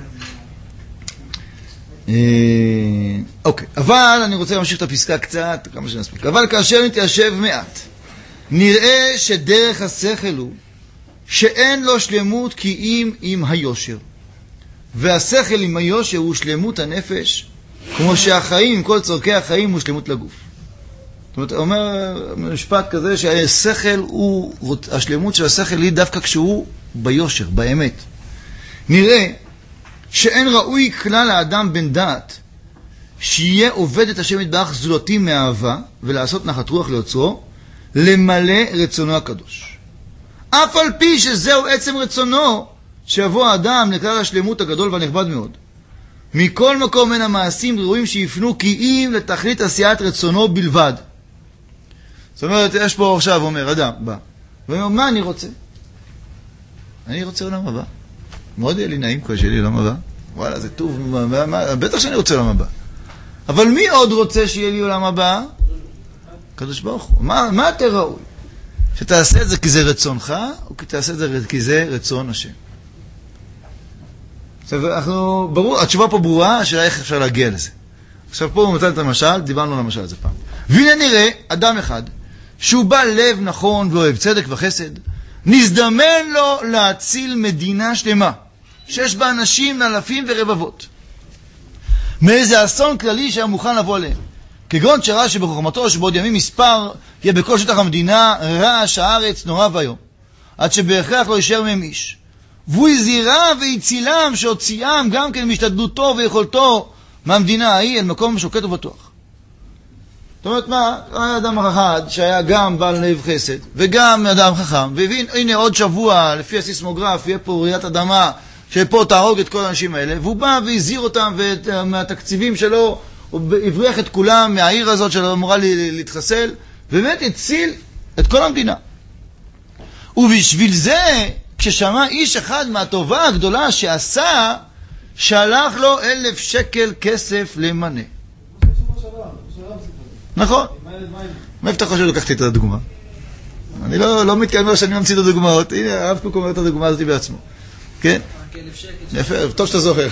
אוקיי, אבל אני רוצה להמשיך את הפסקה קצת, כמה שנספיק. אבל כאשר נתיישב מעט, נראה שדרך השכל הוא שאין לו שלמות כי אם עם היושר. והשכל עם היושר הוא שלמות הנפש, כמו שהחיים, עם כל צורכי החיים, הוא שלמות לגוף. זאת אומרת, אומר משפט כזה שהשכל הוא, השלמות של השכל היא דווקא כשהוא ביושר, באמת. נראה שאין ראוי כלל האדם בן דעת שיהיה עובד את השם יתברך זולתי מאהבה ולעשות נחת רוח ליוצרו למלא רצונו הקדוש. אף על פי שזהו עצם רצונו שיבוא האדם לכלל השלמות הגדול והנכבד מאוד. מכל מקום מן המעשים ראויים שיפנו כי אם לתכלית עשיית רצונו בלבד. זאת אומרת, יש פה עכשיו אומר אדם בא ואומר, מה אני רוצה? אני רוצה עולם הבא. מאוד יהיה לי נעים כל שלי עולם הבא. וואלה, זה טוב, בטח שאני רוצה עולם הבא. אבל מי עוד רוצה שיהיה לי עולם הבא? קדוש ברוך הוא. מה אתה ראוי? שתעשה את זה כי זה רצונך, או כי תעשה את זה כי זה רצון השם? עכשיו, ברור, התשובה פה ברורה, השאלה איך אפשר להגיע לזה. עכשיו פה הוא מצא את המשל, דיברנו על המשל הזה פעם. והנה נראה אדם אחד, שהוא בא לב נכון ואוהב צדק וחסד, נזדמן לו להציל מדינה שלמה, שיש בה אנשים אלפים ורבבות. מאיזה אסון כללי שהיה מוכן לבוא עליהם. כגון שראה שבחוכמתו שבעוד ימים מספר יהיה בכל שטח המדינה רעש הארץ נורא והיום, עד שבהכרח לא יישאר מהם איש. והוא הזהירה והצילם שהוציאם גם כן משתדלותו ויכולתו מהמדינה ההיא אל מקום שוקט ובטוח. זאת אומרת מה? היה אדם אחד שהיה גם בעל לב חסד וגם אדם חכם, והבין הנה עוד שבוע לפי הסיסמוגרף יהיה פה רעידת אדמה שפה תהרוג את כל האנשים האלה, והוא בא והזהיר אותם מהתקציבים שלו, הוא הבריח את כולם מהעיר הזאת שאמורה להתחסל, ובאמת הציל את כל המדינה. ובשביל זה כששמע איש אחד מהטובה הגדולה שעשה, שלח לו 1,000 שקל כסף למנה. נכון. מאיפה אתה חושב לקחתי את הדוגמה? אני לא מתכוון שאני ממציא את הדוגמאות. הנה, הרב קוק אומר את הדוגמה הזאת בעצמו. כן? יפה, טוב שאתה זוכר.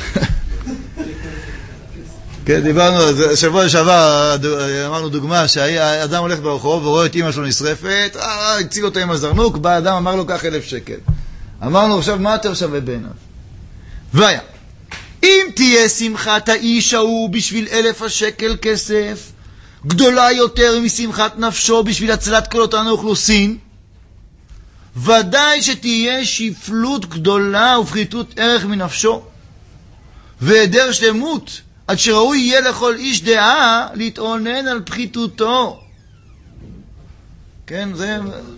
כן, דיברנו, שבוע שעבר אמרנו דוגמה שהאדם הולך ברחוב ורואה את אמא שלו נשרפת, הציג אותו עם הזרנוק, בא האדם אמר לו קח 1,000 שקל. אמרנו עכשיו מה יותר שווה בעיניו? והיה, אם תהיה שמחת האיש ההוא בשביל 1,000 השקל כסף, גדולה יותר משמחת נפשו בשביל הצלת כל אותן האוכלוסין, ודאי שתהיה שפלות גדולה ופחיתות ערך מנפשו, והיעדר שלמות, עד שראוי יהיה לכל איש דעה להתעונן על פחיתותו. כן, זה...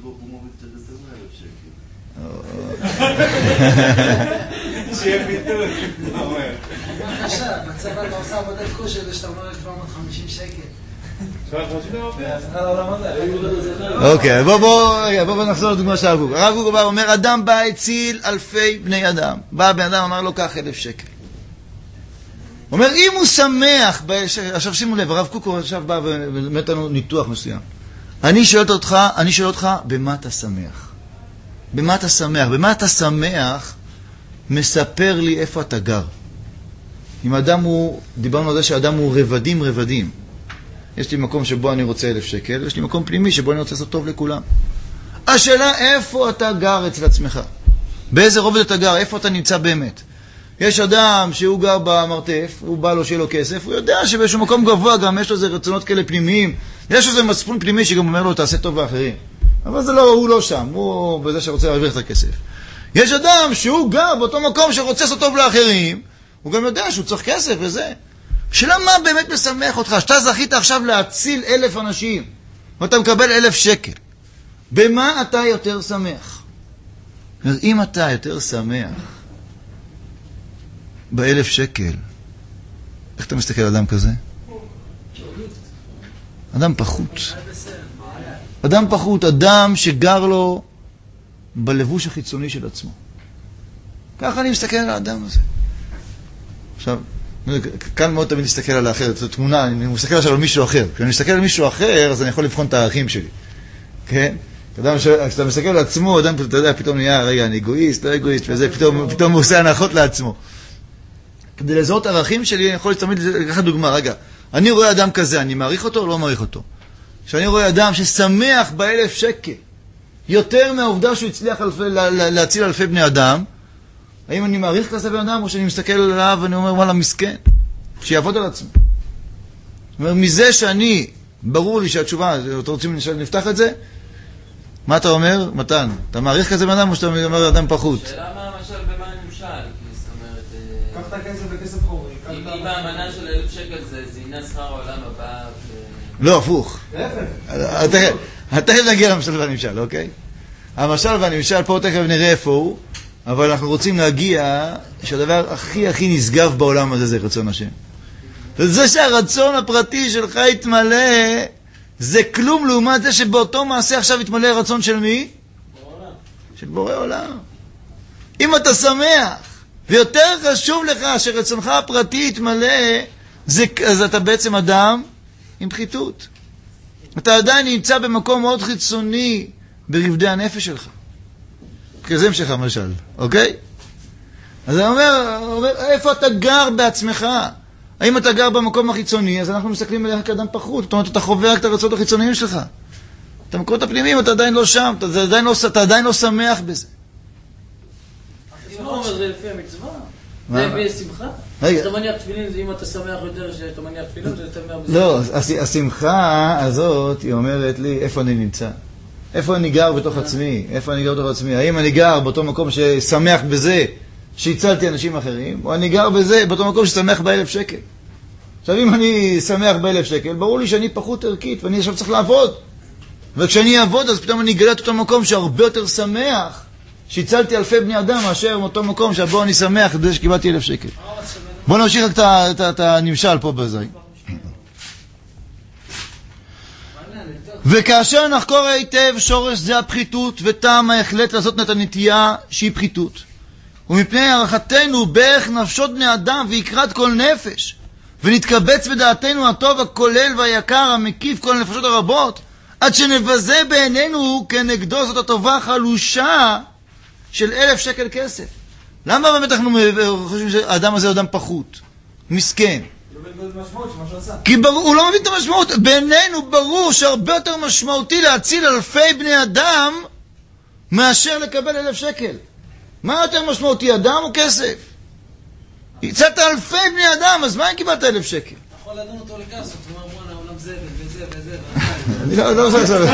שיהיה פיתות, אתה אומר. בבקשה, בצבא אתה עושה עבודת כושר, שאתה אומר 750 שקל. אוקיי, בוא נחזור לדוגמה של הרב קוק. הרב קוק אומר, אדם בא הציל אלפי בני אדם. בא בן אדם, אמר לו, קח 1,000 שקל. הוא אומר, אם הוא שמח, עכשיו שימו לב, הרב קוק עכשיו בא ובאמת לנו ניתוח מסוים. אני שואל אותך, במה אתה שמח? במה אתה שמח? במה אתה שמח? מספר לי איפה אתה גר. אם אדם הוא, דיברנו על זה שאדם הוא רבדים. יש לי מקום שבו אני רוצה 1,000 שקל, יש לי מקום פנימי שבו אני רוצה לעשות טוב לכולם. השאלה, איפה אתה גר אצל עצמך? באיזה רובד אתה גר? איפה אתה נמצא באמת? יש אדם שהוא גר במרתף, הוא בא לו שיהיה לו כסף, הוא יודע שבאיזשהו מקום גבוה גם יש לו איזה רצונות כאלה פנימיים, יש לו איזה מצפון פנימי שגם אומר לו, תעשה טוב לאחרים. אבל זה לא, הוא לא שם, הוא בזה שרוצה להרוויח את הכסף. יש אדם שהוא גר באותו מקום שרוצה לעשות טוב לאחרים, הוא גם יודע שהוא צריך כסף וזה. שאלה מה באמת משמח אותך? שאתה זכית עכשיו להציל 1,000 אנשים, ואתה מקבל 1,000 שקל. במה אתה יותר שמח? אם אתה יותר שמח ב1,000 שקל, איך אתה מסתכל על אדם כזה? אדם פחות. אדם פחות, אדם שגר לו בלבוש החיצוני של עצמו. ככה אני מסתכל על האדם הזה. עכשיו, כאן מאוד תמיד להסתכל על האחר, זאת תמונה, אני מסתכל עכשיו על מישהו אחר. כשאני מסתכל על מישהו אחר, אז אני יכול לבחון את הערכים שלי. כן? כשאתה מסתכל על עצמו, אדם, אתה יודע, פתאום נהיה, רגע, אני אגואיסט, לא אגואיסט, וזה, פתאום הוא עושה הנחות לעצמו. כדי לזהות ערכים שלי, אני יכול תמיד לקחת דוגמה, רגע, אני רואה אדם כזה, אני מעריך אותו או לא מעריך אותו? כשאני רואה אדם ששמח ב1,000 שקל, יותר מהעובדה שהוא הצליח להציל אלפי בני אדם, האם אני מעריך כזה בן אדם, או שאני מסתכל עליו ואני אומר, וואלה, מסכן, שיעבוד על עצמו. זאת אומרת, מזה שאני, ברור לי שהתשובה, אתם רוצים שנפתח את זה? מה אתה אומר, מתן? אתה מעריך כזה בן אדם, או שאתה אומר אדם פחות? שאלה מה למשל במה נמשל? זאת אומרת... קח את הכסף בכסף חורי. אם האמנה של 1,000 שקל זה עניין שכר העולם הבא... לא, הפוך. תכף נגיע למשל והנמשל, אוקיי? המשל והנמשל, פה תכף נראה איפה הוא, אבל אנחנו רוצים להגיע שהדבר הכי נשגב בעולם הזה זה רצון השם. זה שהרצון הפרטי שלך יתמלא, זה כלום לעומת זה שבאותו מעשה עכשיו יתמלא הרצון של מי? של בורא עולם. אם אתה שמח, ויותר חשוב לך שרצונך הפרטי יתמלא, אז אתה בעצם אדם עם פחיתות. אתה עדיין נמצא במקום מאוד חיצוני ברבדי הנפש שלך. כזה המשך המשל, אוקיי? אז אני אומר, איפה אתה גר בעצמך? האם אתה גר במקום החיצוני, אז אנחנו מסתכלים עליך כאדם פחות. זאת אומרת, אתה חווה רק את הרצונות החיצוניים שלך. אתה מקרות הפנימיים, אתה עדיין לא שם, אתה עדיין לא שמח בזה. מה אומר זה לפי המצווה? זה בשמחה? אתה מניח תפילין, אם אתה שמח יותר שאתה מניח תפילין, זה יותר בזה. לא, השמחה הזאת, היא אומרת לי, איפה אני נמצא? איפה אני גר בתוך עצמי? איפה אני גר בתוך עצמי? האם אני גר באותו מקום ששמח בזה שהצלתי אנשים אחרים, או אני גר בזה, באותו מקום ששמח ב1,000 שקל? עכשיו, אם אני שמח ב1,000 שקל, ברור לי שאני פחות ערכית, ואני עכשיו צריך לעבוד. וכשאני אעבוד, אז פתאום אני אגלה את אותו מקום שהרבה יותר שמח, שהצלתי אלפי בני אדם, מאשר מאותו מקום שבו אני שמח בזה שקיבלתי 1,000 שקל. בואו נמשיך רק את הנמשל פה בזה. וכאשר נחקור היטב שורש זה הפחיתות וטעם ההחלט לעשות את הנטייה שהיא פחיתות, ומפני הערכתנו בערך נפשות בני אדם ויקרת כל נפש, ונתקבץ בדעתנו הטוב הכולל והיקר המקיף כל הנפשות הרבות, עד שנבזה בעינינו כנגדו זאת הטובה חלושה של 1,000 שקל כסף. למה באמת אנחנו חושבים שהאדם הזה הוא אדם פחות? מסכן. כי הוא לא מבין את המשמעות. בינינו ברור שהרבה יותר משמעותי להציל אלפי בני אדם מאשר לקבל 1,000 שקל. מה יותר משמעותי, אדם או כסף? הצלת אלפי בני אדם, אז מה אם קיבלת 1,000 שקל? אתה יכול לדון אותו לכסף, הוא אומר, בואנה, עולם זה וזה וזה. אני לא עושה עכשיו.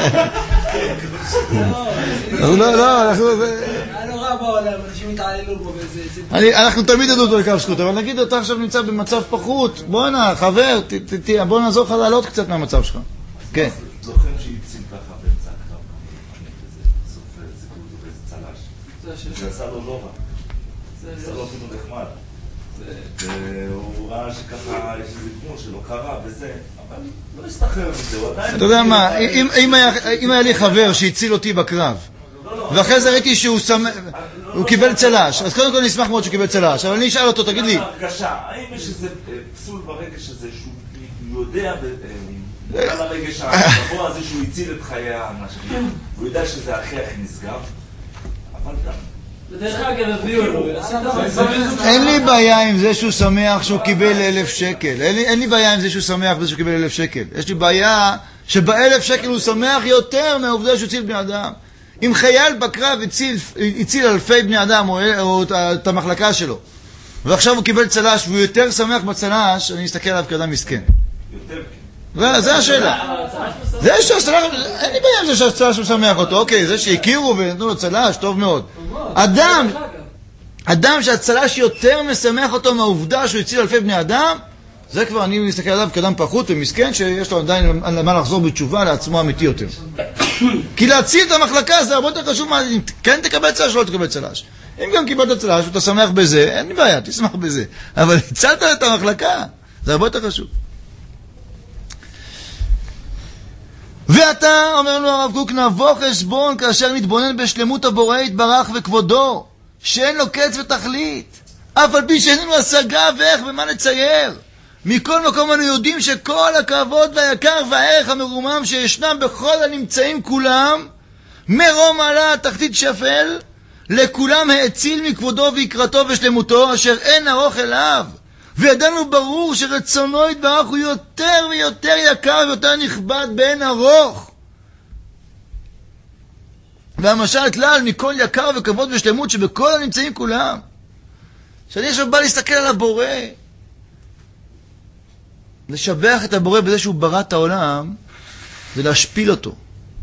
אנחנו... היה נורא בעולם, אנשים מתעללו בו באיזה... אנחנו תמיד ידעו אותו לקו זכות, אבל נגיד אתה עכשיו נמצא במצב פחות, בואנה, חבר, בוא נעזור לך לעלות קצת מהמצב שלך. כן. זוכר שהציל ככה באמצע הקרב, זה כאילו איזה צלש. זה עשה לו לא רע. זה עשה לו אפילו נחמד. והוא ראה שככה יש איזה גמול שלא קרה וזה, אבל לא הסתחרר מזה, הוא עדיין... אתה יודע מה, אם היה לי חבר שהציל אותי בקרב, ואחרי זה ראיתי שהוא קיבל צל"ש, אז קודם כל נשמח מאוד שהוא קיבל צל"ש, אבל אני אשאל אותו, תגיד לי... האם יש איזה פסול ברגש הזה שהוא יודע על הרגש הגבוה הזה שהוא הציל את חיי האנשים, הוא יודע שזה הכי נשגב, אבל גם... בדרך אגב הביאו לו, אין לי בעיה עם זה שהוא שמח שהוא קיבל 1,000 שקל, אין לי בעיה עם זה שהוא שמח בזה שהוא קיבל 1,000 שקל, יש לי בעיה שב1,000 שקל הוא שמח יותר מהעובדה שהוא הציל בני אדם. אם חייל בקרב הציל אלפי בני אדם או את המחלקה שלו, ועכשיו הוא קיבל צל"ש והוא יותר שמח בצל"ש, אני אסתכל עליו כאדם מסכן. זה השאלה. אין לי בעיה עם זה שהצל"ש הוא שמח אותו. אוקיי, זה שהכירו ונתנו לו צל"ש, טוב מאוד. אדם שהצל"ש יותר משמח אותו מהעובדה שהוא הציל אלפי בני אדם, זה כבר אני מסתכל עליו כאדם פחות ומסכן שיש לו עדיין למה לחזור בתשובה לעצמו אמיתי יותר. כי להציל את המחלקה זה הרבה יותר חשוב, כן תקבל צל"ש או לא תקבל צל"ש. אם גם קיבלת צל"ש ואתה שמח בזה, אין לי בעיה, תשמח בזה. אבל הצלת את המחלקה, זה הרבה יותר חשוב. ואתה, אומר לנו הרב קוק, נבוא חשבון כאשר נתבונן בשלמות הבורא יתברך וכבודו, שאין לו קץ ותכלית, אף על פי שאין לנו השגה ואיך ומה לצייר. מכל מקום אנו יודעים שכל הכבוד והיקר והערך המרומם שישנם בכל הנמצאים כולם, מרום עלה תחתית שפל, לכולם האציל מכבודו ויקרתו ושלמותו, אשר אין ארוך אליו. וידענו ברור שרצונו יתברך הוא יותר ויותר יקר ויותר נכבד באין ארוך. והמשל כלל מכל יקר וכבוד ושלמות שבכל הנמצאים כולם. שאני עכשיו בא להסתכל על הבורא, לשבח את הבורא בזה שהוא ברא את העולם, זה להשפיל אותו.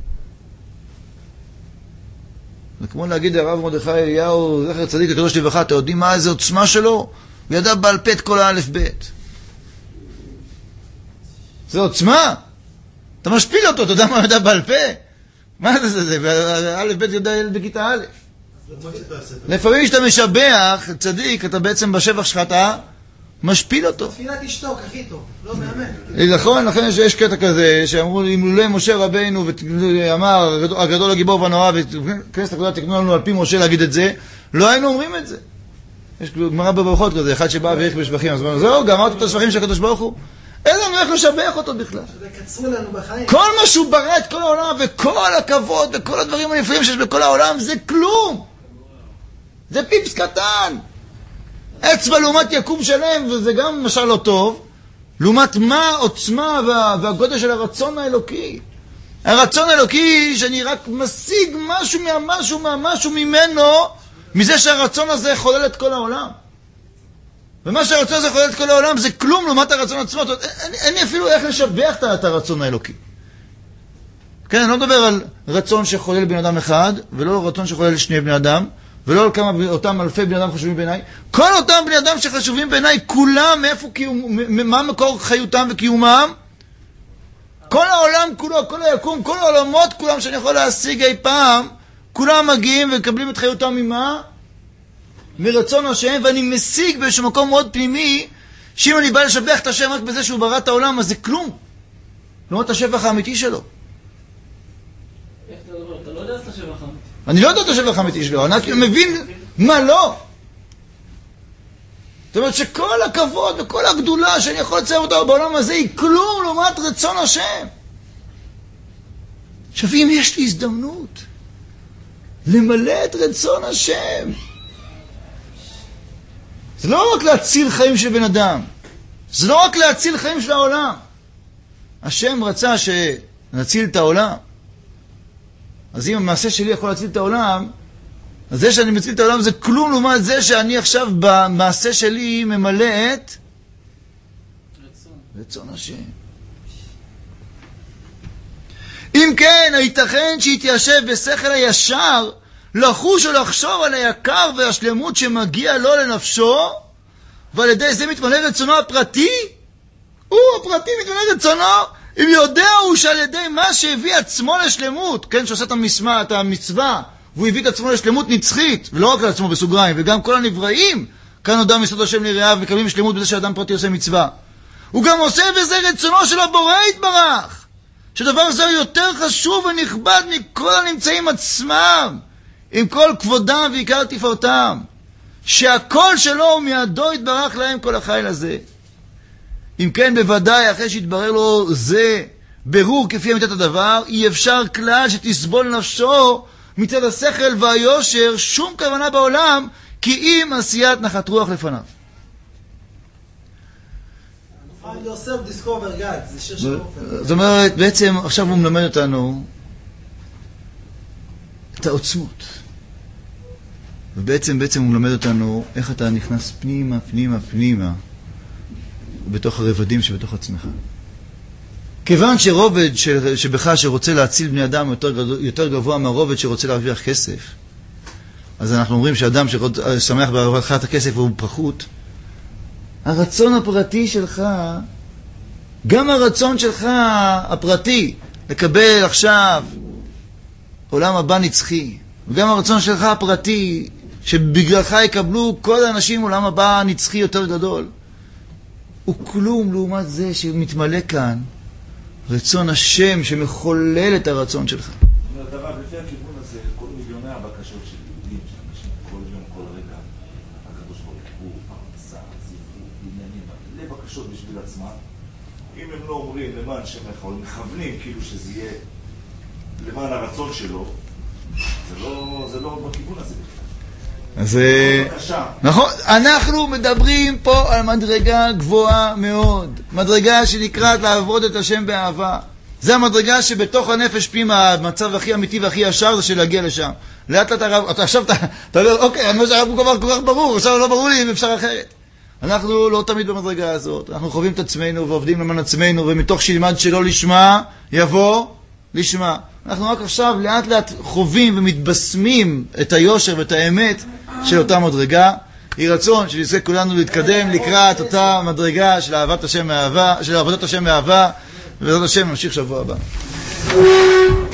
זה כמו להגיד הרב מרדכי אליהו, זכר צדיק הקדוש לברכה, אתה יודעים מה איזה עוצמה שלו? הוא ידע בעל פה את כל האלף בית. זה עוצמה. אתה משפיל אותו, אתה יודע מה הוא ידע בעל פה? מה זה? האלף בית יודע ילד בכיתה א'. לפעמים כשאתה משבח צדיק, אתה בעצם בשבח שלך אתה משפיל אותו. תפילת אשתוק, הכי טוב, לא מאמן. נכון, לכן שיש קטע כזה, שאמרו, אם לולא משה רבינו, ואמר, הגדול הגיבור והנורא, וכנסת הגדולה תקנו לנו על פי משה להגיד את זה, לא היינו אומרים את זה. יש גמרא בברכות כזה, אחד שבא והעריך בשבחים, אז אמרנו, זהו, גמרת את השבחים של הקדוש ברוך הוא. אין לנו איך לשבח אותו בכלל. קצרו לנו בחיים. כל מה שהוא ברא את כל העולם, וכל הכבוד, וכל הדברים הנפלאים שיש בכל העולם, זה כלום. זה פיפס קטן. אצבע לעומת יקום שלם, וזה גם משל לא טוב, לעומת מה העוצמה והגודל של הרצון האלוקי. הרצון האלוקי שאני רק משיג משהו ממנו, מזה שהרצון הזה חולל את כל העולם. ומה שהרצון הזה חולל את כל העולם זה כלום לעומת הרצון עצמו. אין לי אפילו איך לשבח את הרצון האלוקי. כן, אני לא מדבר על רצון שחולל בן אדם אחד, ולא רצון שחולל שני בני אדם, ולא על כמה אותם אלפי בני אדם חשובים בעיניי. כל אותם בני אדם שחשובים בעיניי, כולם, מה מקור חיותם וקיומם? כל העולם כולו, כל היקום, כל העולמות כולם שאני יכול להשיג אי פעם, כולם מגיעים ומקבלים את חיותם ממה? מרצון השם, ואני משיג באיזשהו מקום מאוד פנימי, שאם אני בא לשבח את השם רק בזה שהוא ברא את העולם, אז זה כלום. לעומת השבח האמיתי שלו. איך אתה מדבר? אתה לא יודע את השבח האמיתי. אני לא יודע את השבח האמיתי שלו, אני מבין מה לא. זאת אומרת שכל הכבוד וכל הגדולה שאני יכול לצייר אותה בעולם הזה היא כלום לעומת רצון השם. עכשיו אם יש לי הזדמנות למלא את רצון השם, זה לא רק להציל חיים של בן אדם, זה לא רק להציל חיים של העולם. השם רצה שנציל את העולם, אז אם המעשה שלי יכול להציל את העולם, אז זה שאני מציל את העולם זה כלום לעומת זה שאני עכשיו במעשה שלי ממלא את רצון השם. אם כן, הייתכן שיתיישב בשכל הישר לחוש או לחשוב על היקר והשלמות שמגיע לו לנפשו, ועל ידי זה מתמלא רצונו הפרטי? הוא הפרטי מתמלא רצונו, אם יודע הוא שעל ידי מה שהביא עצמו לשלמות, כן, שעושה את המצווה, והוא הביא את עצמו לשלמות נצחית, ולא רק לעצמו בסוגריים, וגם כל הנבראים, כאן נודע מסוד השם לרעיו, מקבלים שלמות בזה שאדם פרטי עושה מצווה. הוא גם עושה בזה רצונו של הבורא יתברך, שדבר זה יותר חשוב ונכבד מכל הנמצאים עצמם, עם כל כבודם ועיקר תפארתם, שהכל שלו הוא מידו יתברך להם כל החיל הזה. אם כן, בוודאי אחרי שהתברר לו זה ברור כפי אמיתת הדבר, אי אפשר כלל שתסבול נפשו מצד השכל והיושר שום כוונה בעולם, כי אם עשיית נחת רוח לפניו. יוסף דיסקובר גד, זה שיר של אופן. זאת אומרת, בעצם עכשיו הוא מלמד אותנו את העוצמות. ובעצם הוא מלמד אותנו איך אתה נכנס פנימה בתוך הרבדים שבתוך עצמך. כיוון שרובד שבך שרוצה להציל בני אדם יותר גבוה מהרובד שרוצה להרוויח כסף, אז אנחנו אומרים שאדם ששמח בהרוויחת הכסף הוא פחות. הרצון הפרטי שלך, גם הרצון שלך הפרטי לקבל עכשיו עולם הבא נצחי, וגם הרצון שלך הפרטי שבגללך יקבלו כל האנשים עולם הבא נצחי יותר גדול, הוא כלום לעומת זה שמתמלא כאן רצון השם שמחולל את הרצון שלך. זאת אומרת, אבל לפי הכיוון הזה, כל מיליוני הבקשות של יהודים, שאנשים כל יום, כל רגע, הקדוש ברוך הוא, פרנסה, זיווק, עניינים, מלא בקשות בשביל עצמם. אם הם לא אומרים למען שם אחד, הם מכוונים כאילו שזה יהיה למען הרצון שלו, זה לא בכיוון הזה. אז נכון, אנחנו מדברים פה על מדרגה גבוהה מאוד, מדרגה שנקראת לעבוד את השם באהבה. זה המדרגה שבתוך הנפש פנימה, המצב הכי אמיתי והכי ישר זה של להגיע לשם. לאט לאט הרב, עכשיו אתה אומר, אוקיי, אני אומר שהרב הוא כבר כל כך ברור, עכשיו לא ברור לי אם אפשר אחרת. אנחנו לא תמיד במדרגה הזאת, אנחנו חווים את עצמנו ועובדים למען עצמנו, ומתוך שילמד שלא לשמה, יבוא לשמה. אנחנו רק עכשיו לאט לאט חווים ומתבשמים את היושר ואת האמת של אותה מדרגה. היא רצון שנזכה כולנו להתקדם לקראת אותה מדרגה של אהבת השם מאהבה, של עבודת השם מאהבה, ובעזרת השם נמשיך שבוע הבא.